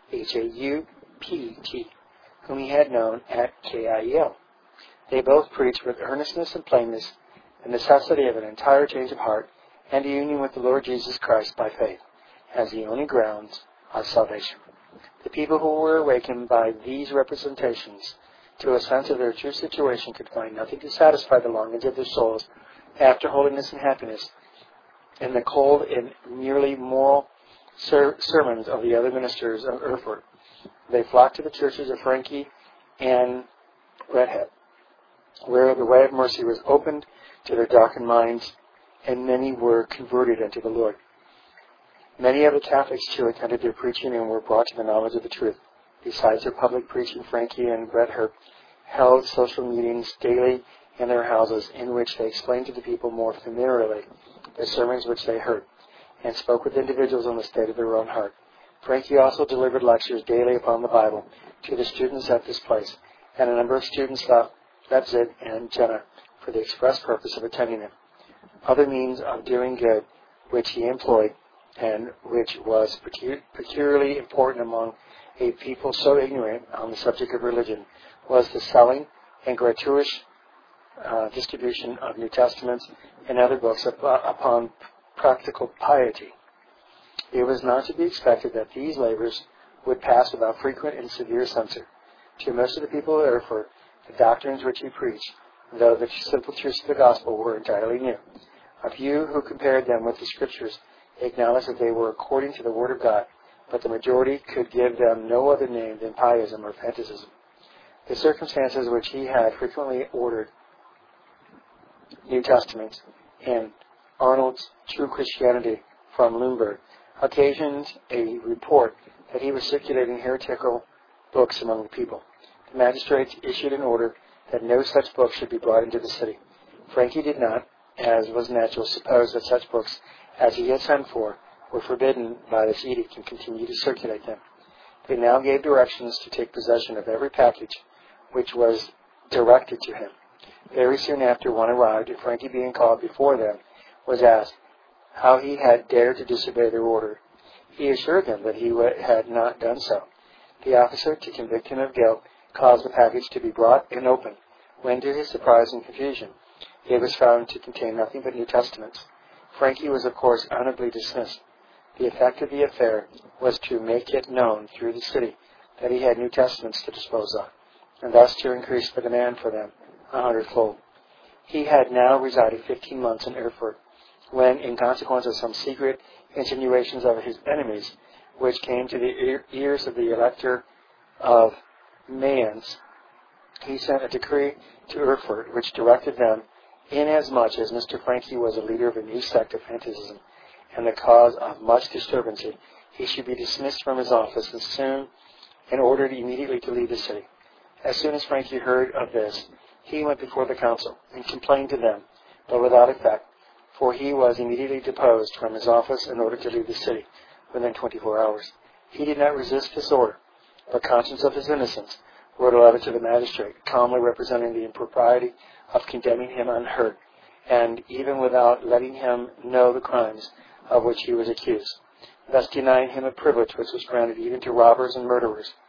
Haupt, whom he had known at KIEL. They both preached with earnestness and plainness the necessity of an entire change of heart and a union with the Lord Jesus Christ by faith, as the only grounds of salvation. The people who were awakened by these representations to a sense of their true situation could find nothing to satisfy the longings of their souls after holiness and happiness in the cold and merely moral sermons of the other ministers of Erfurt. They flocked to the churches of Frankie and Redhead, where the way of mercy was opened to their darkened minds, and many were converted unto the Lord. Many of the Catholics, too, attended their preaching and were brought to the knowledge of the truth. Besides their public preaching, Frankie and Redhead held social meetings daily in their houses, in which they explained to the people more familiarly the sermons which they heard, and spoke with individuals on the state of their own heart. Frankie also delivered lectures daily upon the Bible to the students at this place, and a number of students left Leipzig and Jena for the express purpose of attending them. Other means of doing good which he employed, and which was peculiarly important among a people so ignorant on the subject of religion, was the selling and gratuitous distribution of New Testaments and other books upon practical piety. It was not to be expected that these labors would pass without frequent and severe censure. To most of the people of Erfurt, the doctrines which he preached, though the simple truths of the gospel, were entirely new. A few who compared them with the Scriptures acknowledged that they were according to the Word of God, but the majority could give them no other name than pietism or fanaticism. The circumstances which he had frequently ordered New Testaments and Arnold's True Christianity from Lübeck occasioned a report that he was circulating heretical books among the people. The magistrates issued an order that no such books should be brought into the city. Frankie did not, as was natural, suppose that such books as he had sent for were forbidden by this edict and continued to circulate them. They now gave directions to take possession of every package which was directed to him. Very soon after one arrived, and Frankie, being called before them, was asked how he had dared to disobey their order. He assured them that he had not done so. The officer, to convict him of guilt, caused the package to be brought and opened, when, to his surprise and confusion, it was found to contain nothing but New Testaments. Frankie was, of course, honorably dismissed. The effect of the affair was to make it known through the city that he had New Testaments to dispose of, and thus to increase the demand for them 100-fold. He had now resided 15 months in Erfurt, when, in consequence of some secret insinuations of his enemies, which came to the ears of the Elector of Mayence, he sent a decree to Erfurt which directed them, inasmuch as Mr. Frankie was a leader of a new sect of fanaticism and the cause of much disturbancy, he should be dismissed from his office and ordered immediately to leave the city. As soon as Frankie heard of this, he went before the council and complained to them, but without effect, for he was immediately deposed from his office in order to leave the city within 24 hours. He did not resist this order, but conscious of his innocence, wrote a letter to the magistrate, calmly representing the impropriety of condemning him unheard, and even without letting him know the crimes of which he was accused, thus denying him a privilege which was granted even to robbers and murderers.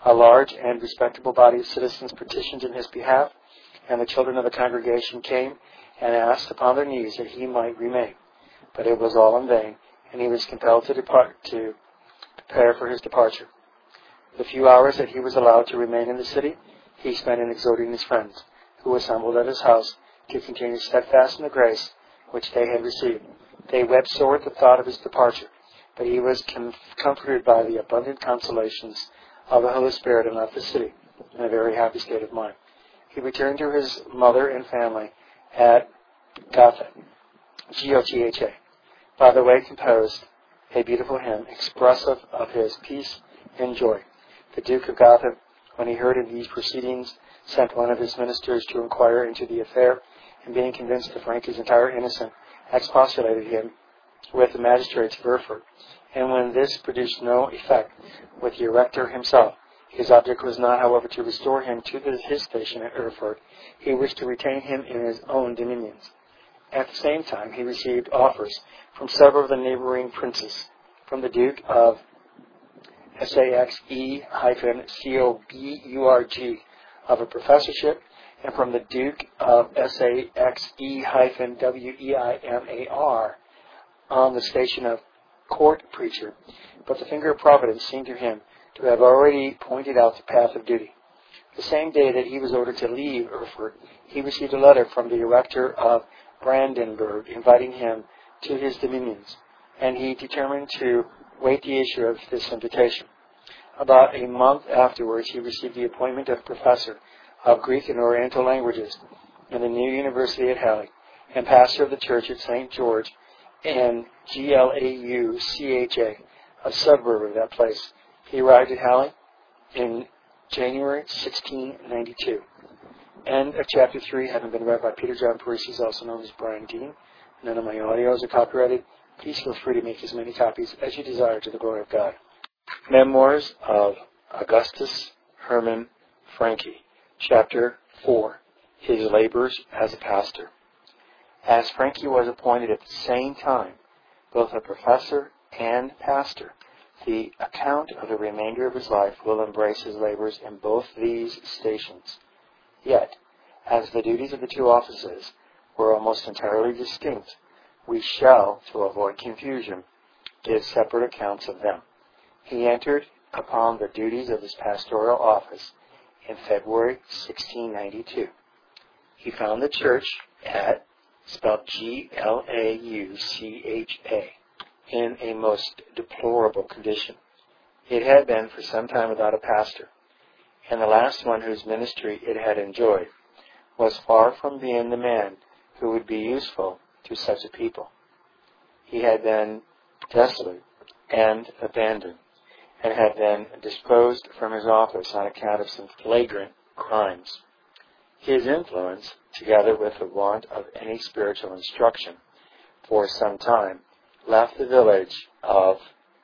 A large and respectable body of citizens petitioned in his behalf, and the children of the congregation came and asked upon their knees that he might remain. But it was all in vain, and he was compelled to prepare for his departure. The few hours that he was allowed to remain in the city, he spent in exhorting his friends, who assembled at his house, to continue steadfast in the grace which they had received. They wept sore at the thought of his departure, but he was comforted by the abundant consolations of the Holy Spirit and left the city in a very happy state of mind. He returned to his mother and family at Gotha, Gotha. By the way, composed a beautiful hymn expressive of his peace and joy. The Duke of Gotha, when he heard of these proceedings, sent one of his ministers to inquire into the affair, and being convinced that Frank is entirely innocent, expostulated him with the magistrates of Erfurt. And when this produced no effect with the erector himself, his object was not, however, to restore him to his station at Erfurt. He wished to retain him in his own dominions. At the same time, he received offers from several of the neighboring princes, from the Duke of Saxe-Coburg of a professorship, and from the Duke of Saxe-Weimar on the station of court preacher. But the finger of Providence seemed to him to have already pointed out the path of duty. The same day that he was ordered to leave Erfurt, he received a letter from the erector of Brandenburg inviting him to his dominions, and he determined to wait the issue of this invitation. About a month afterwards, he received the appointment of professor of Greek and Oriental languages in the new university at Halle, and pastor of the church at St. George in Glaucha, a suburb of that place. He arrived at Halle in January 1692. End of chapter 3, having been read by Peter John Parisi, also known as Brian Dean. None of my audios are copyrighted. Please feel free to make as many copies as you desire to the glory of God. Memoirs of Augustus Hermann Francke, Chapter 4, His Labors as a Pastor. As Francke was appointed at the same time both a professor and pastor, the account of the remainder of his life will embrace his labors in both these stations. Yet, as the duties of the two offices were almost entirely distinct, we shall, to avoid confusion, give separate accounts of them. He entered upon the duties of his pastoral office in February 1692. He found the church at, spelled Glaucha, in a most deplorable condition. It had been for some time without a pastor, and the last one whose ministry it had enjoyed was far from being the man who would be useful to such a people. He had been desolate and abandoned, and had been disposed from his office on account of some flagrant crimes. His influence, together with the want of any spiritual instruction, for some time left the village of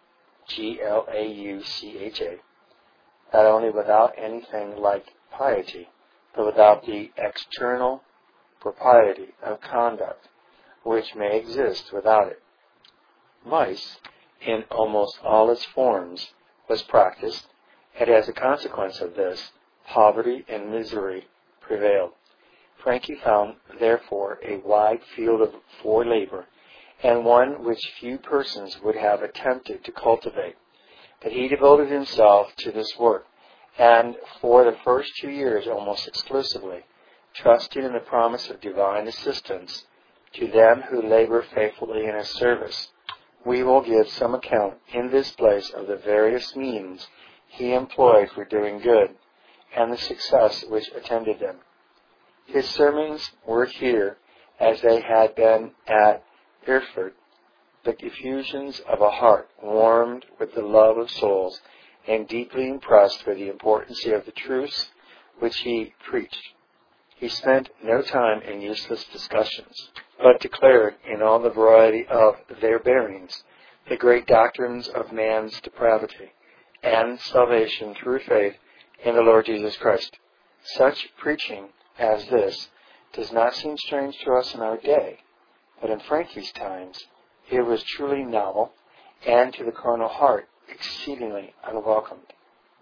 Glaucha not only without anything like piety, but without the external propriety of conduct which may exist without it. Vice, in almost all its forms, was practiced, and as a consequence of this, poverty and misery prevailed. Francke found, therefore, a wide field for labor, and one which few persons would have attempted to cultivate. But he devoted himself to this work, and for the first 2 years almost exclusively, trusting in the promise of divine assistance to them who labor faithfully in his service. We will give some account in this place of the various means he employed for doing good, and the success which attended them. His sermons were here, as they had been at Erfurt, the effusions of a heart warmed with the love of souls and deeply impressed with the importance of the truths which he preached. He spent no time in useless discussions, but declared in all the variety of their bearings the great doctrines of man's depravity and salvation through faith in the Lord Jesus Christ. Such preaching as this does not seem strange to us in our day, but in Francke's times it was truly novel, and to the carnal heart exceedingly unwelcomed.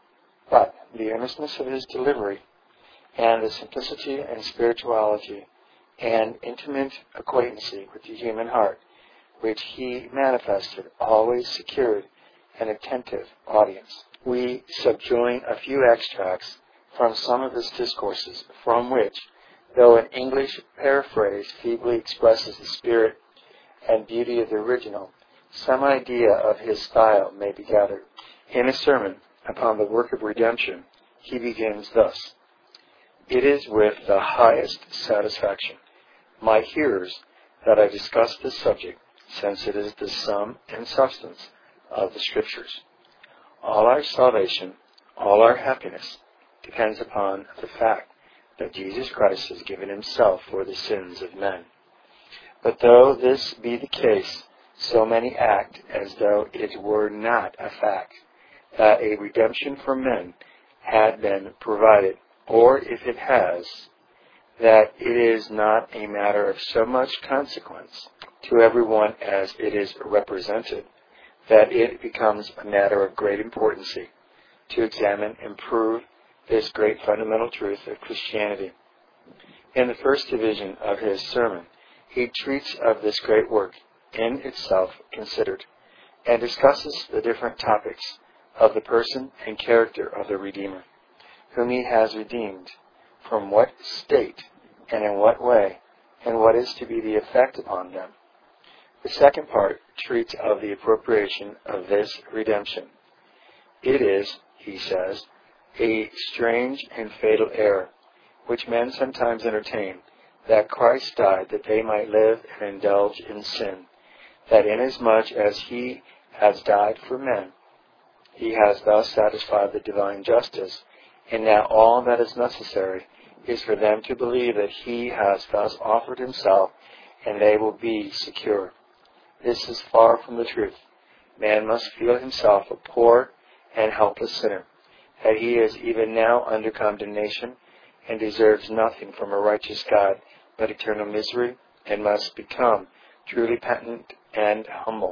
But the earnestness of his delivery, and the simplicity and spirituality and intimate acquaintancy with the human heart, which he manifested, always secured an attentive audience. We subjoin a few extracts from some of his discourses, from which, though an English paraphrase feebly expresses the spirit and beauty of the original, some idea of his style may be gathered. In a sermon upon the work of redemption, he begins thus: "It is with the highest satisfaction, my hearers, that I discuss this subject, since it is the sum and substance of the Scriptures. All our salvation, all our happiness, depends upon the fact that Jesus Christ has given himself for the sins of men. But though this be the case, so many act as though it were not a fact, that a redemption for men had been provided, or if it has, that it is not a matter of so much consequence to everyone as it is represented, that it becomes a matter of great importance to examine and prove this great fundamental truth of Christianity." In the first division of his sermon, he treats of this great work in itself considered, and discusses the different topics of the person and character of the Redeemer, whom he has redeemed, from what state and in what way, and what is to be the effect upon them. The second part treats of the appropriation of this redemption. It is, he says, a strange and fatal error, which men sometimes entertain, that Christ died that they might live and indulge in sin, that inasmuch as he has died for men, he has thus satisfied the divine justice, and now all that is necessary is for them to believe that he has thus offered himself, and they will be secure. This is far from the truth. Man must feel himself a poor and helpless sinner, that he is even now under condemnation, and deserves nothing from a righteous God but eternal misery, and must become truly penitent and humble.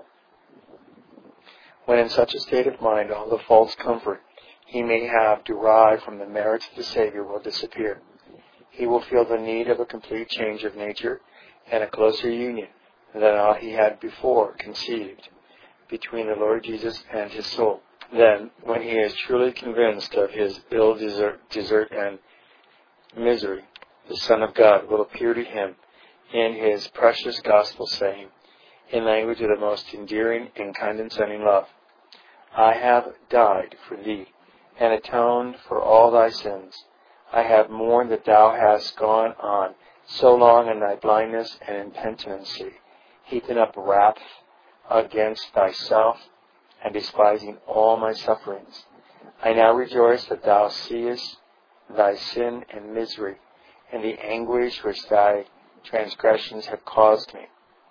When in such a state of mind, all the false comfort he may have derived from the merits of the Savior will disappear. He will feel the need of a complete change of nature and a closer union than all he had before conceived between the Lord Jesus and his soul. Then, when he is truly convinced of his ill desert and misery, the Son of God will appear to him in his precious gospel, saying, in language of the most endearing and condescending love, "I have died for thee, and atoned for all thy sins. I have mourned that thou hast gone on so long in thy blindness and impenitency, heaping up wrath against thyself, and despising all my sufferings. I now rejoice that thou seest thy sin and misery, and the anguish which thy transgressions have caused me.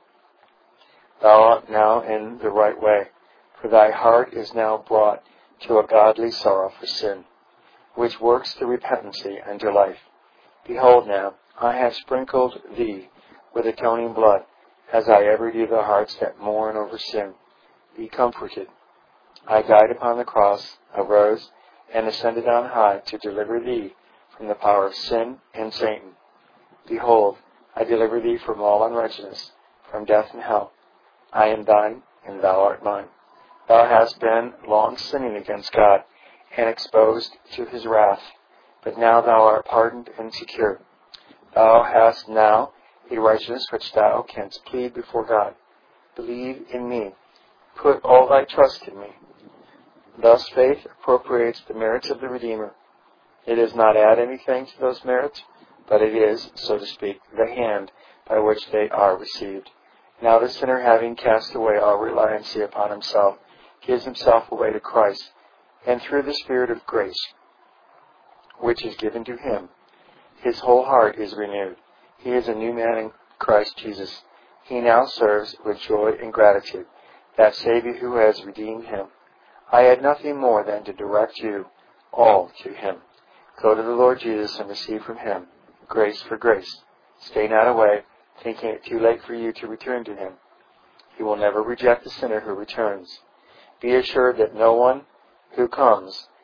Thou art now in the right way, for thy heart is now brought to a godly sorrow for sin, which works the repentancy unto life. Behold now, I have sprinkled thee with atoning blood, as I ever do the hearts that mourn over sin. Be comforted. I died upon the cross, arose, and ascended on high to deliver thee from the power of sin and Satan. Behold, I deliver thee from all unrighteousness, from death and hell. I am thine, and thou art mine. Thou hast been long sinning against God, and exposed to his wrath, but now thou art pardoned and secure. Thou hast now a righteousness which thou canst plead before God. Believe in me. Put all thy trust in me." Thus faith appropriates the merits of the Redeemer. It does not add anything to those merits, but it is, so to speak, the hand by which they are received. Now the sinner, having cast away all reliance upon himself, gives himself away to Christ, and through the Spirit of grace, which is given to him, his whole heart is renewed. He is a new man in Christ Jesus. He now serves with joy and gratitude that Savior who has redeemed him. I had nothing more than to direct you all to him. Go to the Lord Jesus and receive from him grace for grace. Stay not away, thinking it too late for you to return to him. He will never reject the sinner who returns. Be assured that no one who comes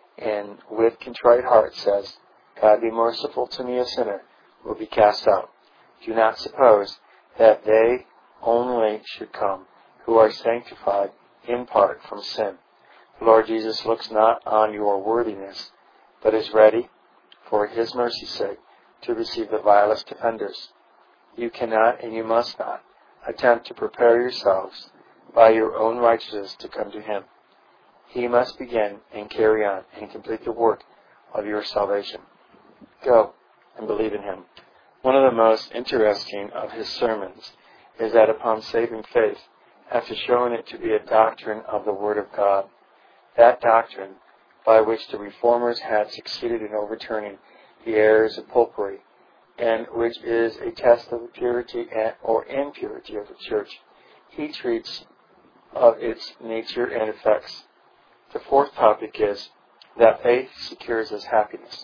and with contrite heart says, God be merciful to me a sinner, will be cast out. Do not suppose that they only should come who are sanctified in part from sin. The Lord Jesus looks not on your worthiness, but is ready, for his mercy's sake, to receive the vilest offenders. You cannot and you must not attempt to prepare yourselves by your own righteousness to come to him. He must begin and carry on and complete the work of your salvation. Go and believe in him. One of the most interesting of his sermons is that upon saving faith, after showing it to be a doctrine of the Word of God, that doctrine by which the Reformers had succeeded in overturning the errors of popery, and which is a test of the purity or impurity of the Church, he treats of its nature and effects. The fourth topic is that faith secures us happiness.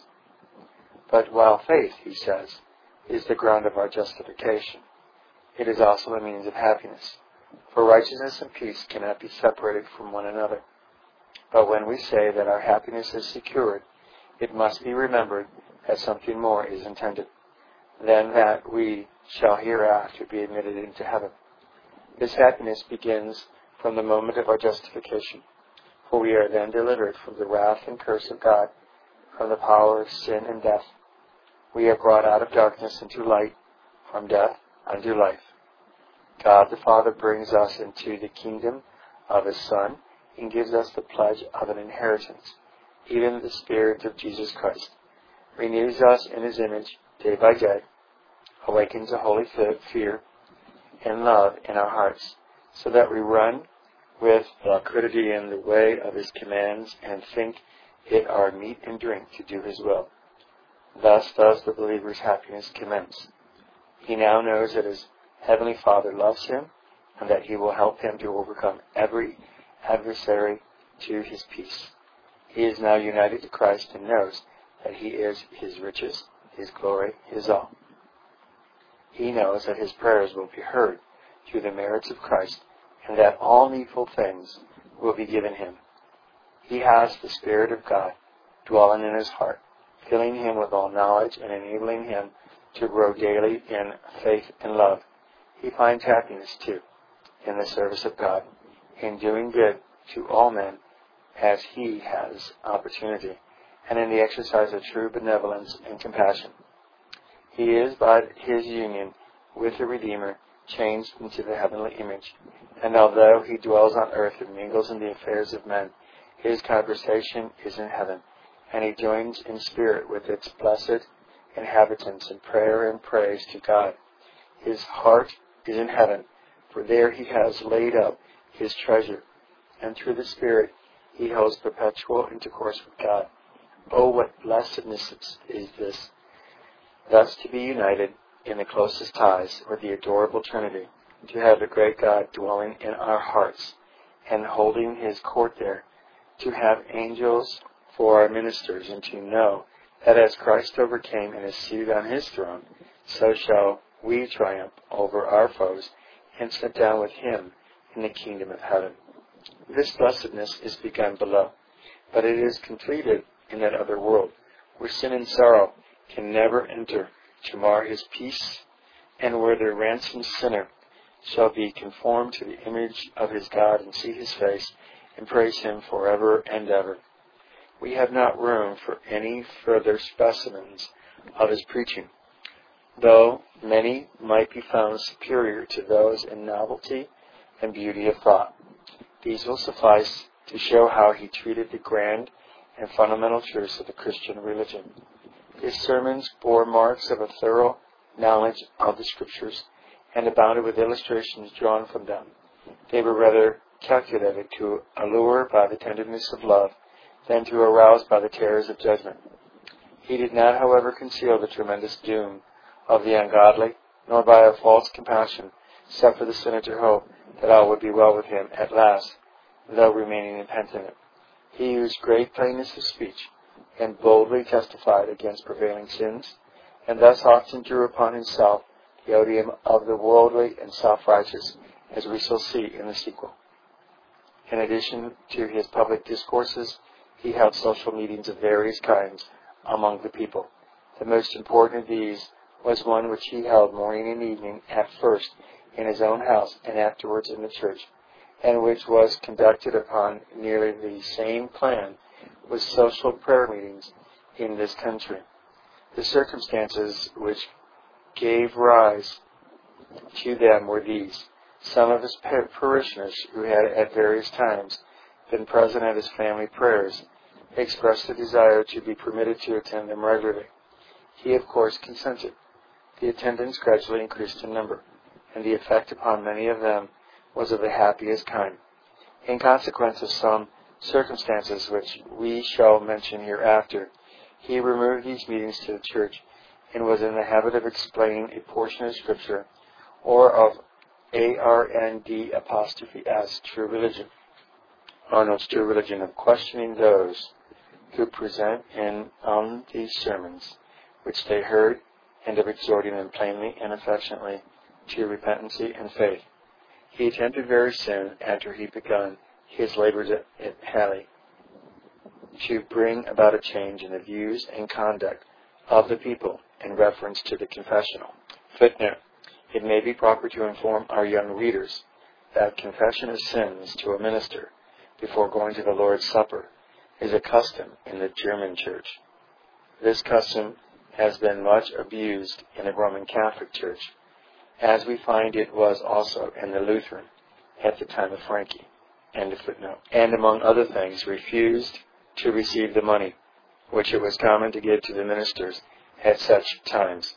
But while faith, he says, is the ground of our justification, it is also a means of happiness. For righteousness and peace cannot be separated from one another. But when we say that our happiness is secured, it must be remembered that something more is intended, than that we shall hereafter be admitted into heaven. This happiness begins from the moment of our justification, for we are then delivered from the wrath and curse of God, from the power of sin and death. We are brought out of darkness into light, from death unto life. God the Father brings us into the kingdom of his Son and gives us the pledge of an inheritance. Even the Spirit of Jesus Christ renews us in his image day by day, awakens a holy fear and love in our hearts, so that we run with alacrity in the way of his commands and think it our meat and drink to do his will. Thus does the believer's happiness commence. He now knows that his Heavenly Father loves him, and that he will help him to overcome every adversary to his peace. He is now united to Christ and knows that he is his riches, his glory, his all. He knows that his prayers will be heard through the merits of Christ, and that all needful things will be given him. He has the Spirit of God dwelling in his heart, filling him with all knowledge and enabling him to grow daily in faith and love. He finds happiness, too, in the service of God, in doing good to all men as he has opportunity, and in the exercise of true benevolence and compassion. He is, by his union with the Redeemer, changed into the heavenly image, and although he dwells on earth and mingles in the affairs of men, his conversation is in heaven, and he joins in spirit with its blessed inhabitants in prayer and praise to God. His heart is in heaven, for there he has laid up his treasure, and through the Spirit he holds perpetual intercourse with God. Oh, what blessedness is this, thus to be united in the closest ties with the adorable Trinity, to have the great God dwelling in our hearts and holding his court there, to have angels for our ministers, and to know that as Christ overcame and is seated on his throne, so shall we triumph over our foes and sit down with him in the kingdom of heaven. This blessedness is begun below, but it is completed in that other world, where sin and sorrow can never enter to mar his peace, and where the ransomed sinner shall be conformed to the image of his God and see his face and praise him forever and ever. We have not room for any further specimens of his preaching, though many might be found superior to those in novelty and beauty of thought. These will suffice to show how he treated the grand and fundamental truths of the Christian religion. His sermons bore marks of a thorough knowledge of the Scriptures and abounded with illustrations drawn from them. They were rather calculated to allure by the tenderness of love than to arouse by the terrors of judgment. He did not, however, conceal the tremendous doom of the ungodly, nor by a false compassion suffer the sinner to hope that all would be well with him at last, though remaining impenitent. He used great plainness of speech, and boldly testified against prevailing sins, and thus often drew upon himself the odium of the worldly and self-righteous, as we shall see in the sequel. In addition to his public discourses, he held social meetings of various kinds among the people. The most important of these was one which he held morning and evening, at first in his own house and afterwards in the church, and which was conducted upon nearly the same plan with social prayer meetings in this country. The circumstances which gave rise to them were these. Some of his parishioners, who had at various times been present at his family prayers, expressed a desire to be permitted to attend them regularly. He, of course, consented. The attendants gradually increased in number, and the effect upon many of them was of the happiest kind. In consequence of some circumstances which we shall mention hereafter, he removed these meetings to the church, and was in the habit of explaining a portion of Scripture, or of ARND' true religion, Arnold's true religion, of questioning those who present in these sermons which they heard, and of exhorting them plainly and affectionately to repentancy and faith. He attempted very soon after he begun his labors at Halle to bring about a change in the views and conduct of the people in reference to the confessional. Footnote: it may be proper to inform our young readers that confession of sins to a minister before going to the Lord's Supper is a custom in the German Church. This custom has been much abused in the Roman Catholic Church, as we find it was also in the Lutheran at the time of Frankie. End of footnote. And among other things, refused to receive the money which it was common to give to the ministers at such times.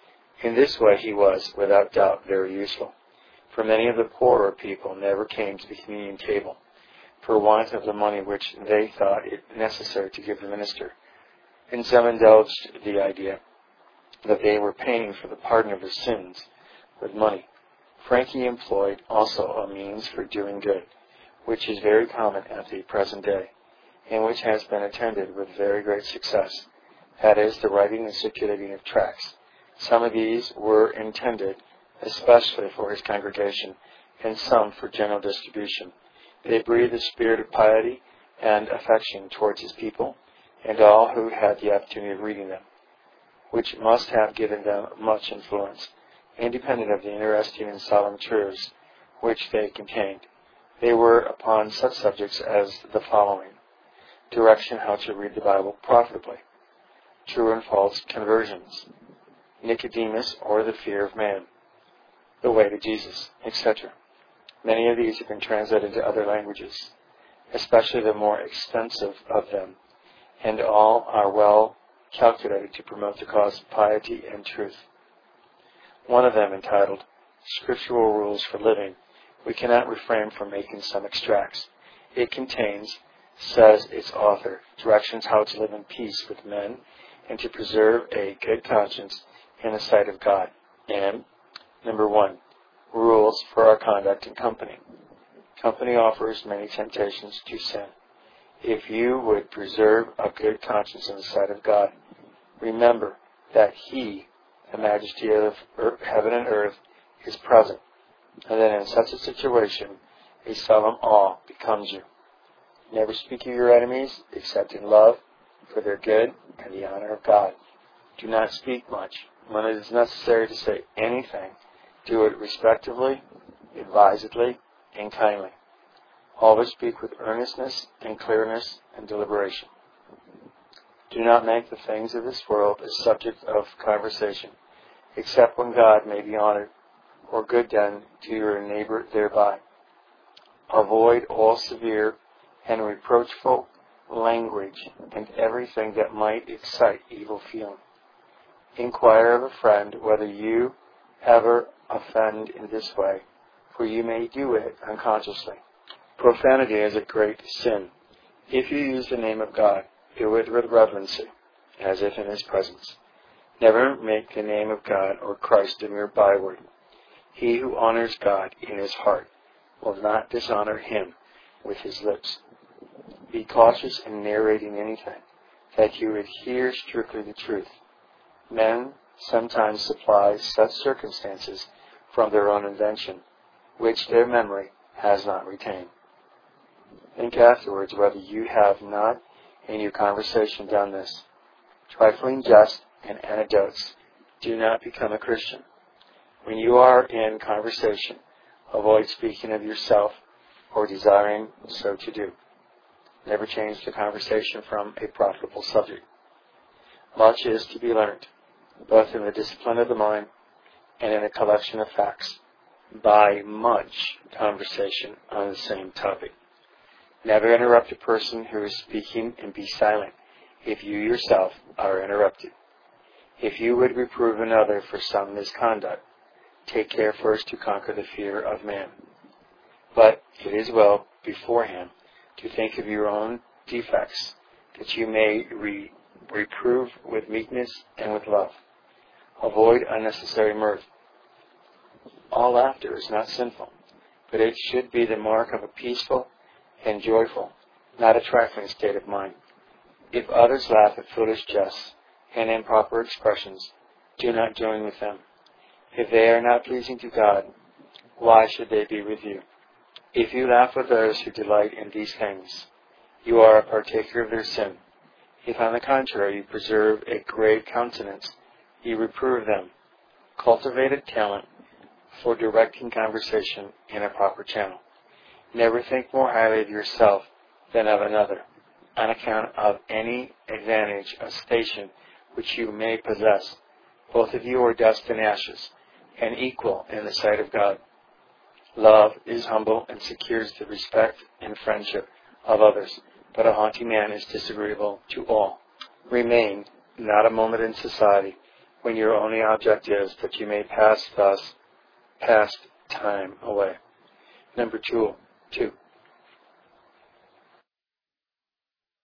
In this way he was, without doubt, very useful, for many of the poorer people never came to the communion table for want of the money which they thought it necessary to give the minister, and some indulged the idea that they were paying for the pardon of their sins with money. Frankie employed also a means for doing good, which is very common at the present day, and which has been attended with very great success, that is, the writing and circulating of tracts. Some of these were intended especially for his congregation, and some for general distribution. They breathed a spirit of piety and affection towards his people, and all who had the opportunity of reading them, which must have given them much influence, independent of the interesting and solemn truths which they contained. They were upon such subjects as the following: direction how to read the Bible profitably, true and false conversions, Nicodemus or the fear of man, the way to Jesus, etc. Many of these have been translated into other languages, especially the more extensive of them, and all are well calculated to promote the cause of piety and truth. One of them, entitled Scriptural Rules for Living, we cannot refrain from making some extracts. It contains, says its author, directions how to live in peace with men and to preserve a good conscience in the sight of God. And, number 1, rules for our conduct in company. Company offers many temptations to sin. If you would preserve a good conscience in the sight of God, remember that He, the majesty of heaven and earth, is present, and that in such a situation a solemn awe becomes you. Never speak of your enemies except in love for their good and the honor of God. Do not speak much. When it is necessary to say anything, do it respectfully, advisedly, and kindly. Always speak with earnestness and clearness and deliberation. Do not make the things of this world a subject of conversation, except when God may be honored, or good done to your neighbor thereby. Avoid all severe and reproachful language and everything that might excite evil feeling. Inquire of a friend whether you ever offend in this way, for you may do it unconsciously. Profanity is a great sin. If you use the name of God, do it with reverency, as if in His presence. Never make the name of God or Christ a mere byword. He who honors God in his heart will not dishonor Him with his lips. Be cautious in narrating anything, that you adhere strictly to truth. Men sometimes supply such circumstances from their own invention, which their memory has not retained. Think afterwards whether you have not in your conversation done this. Trifling jest and anecdotes do not become a Christian. When you are in conversation, avoid speaking of yourself or desiring so to do. Never change the conversation from a profitable subject. Much is to be learned, both in the discipline of the mind and in a collection of facts, by much conversation on the same topic. Never interrupt a person who is speaking, and be silent if you yourself are interrupted. If you would reprove another for some misconduct, take care first to conquer the fear of man. But it is well beforehand to think of your own defects, that you may reprove with meekness and with love. Avoid unnecessary mirth. All laughter is not sinful, but it should be the mark of a peaceful and joyful, not a trifling state of mind. If others laugh at foolish jests and improper expressions, do not join with them. If they are not pleasing to God, why should they be with you? If you laugh with those who delight in these things, you are a partaker of their sin. If on the contrary you preserve a grave countenance, you reprove them. Cultivate a talent for directing conversation in a proper channel. Never think more highly of yourself than of another, on account of any advantage of station which you may possess. Both of you are dust and ashes, and equal in the sight of God. Love is humble and secures the respect and friendship of others, but a haughty man is disagreeable to all. Remain not a moment in society when your only object is that you may pass time away. Number 2.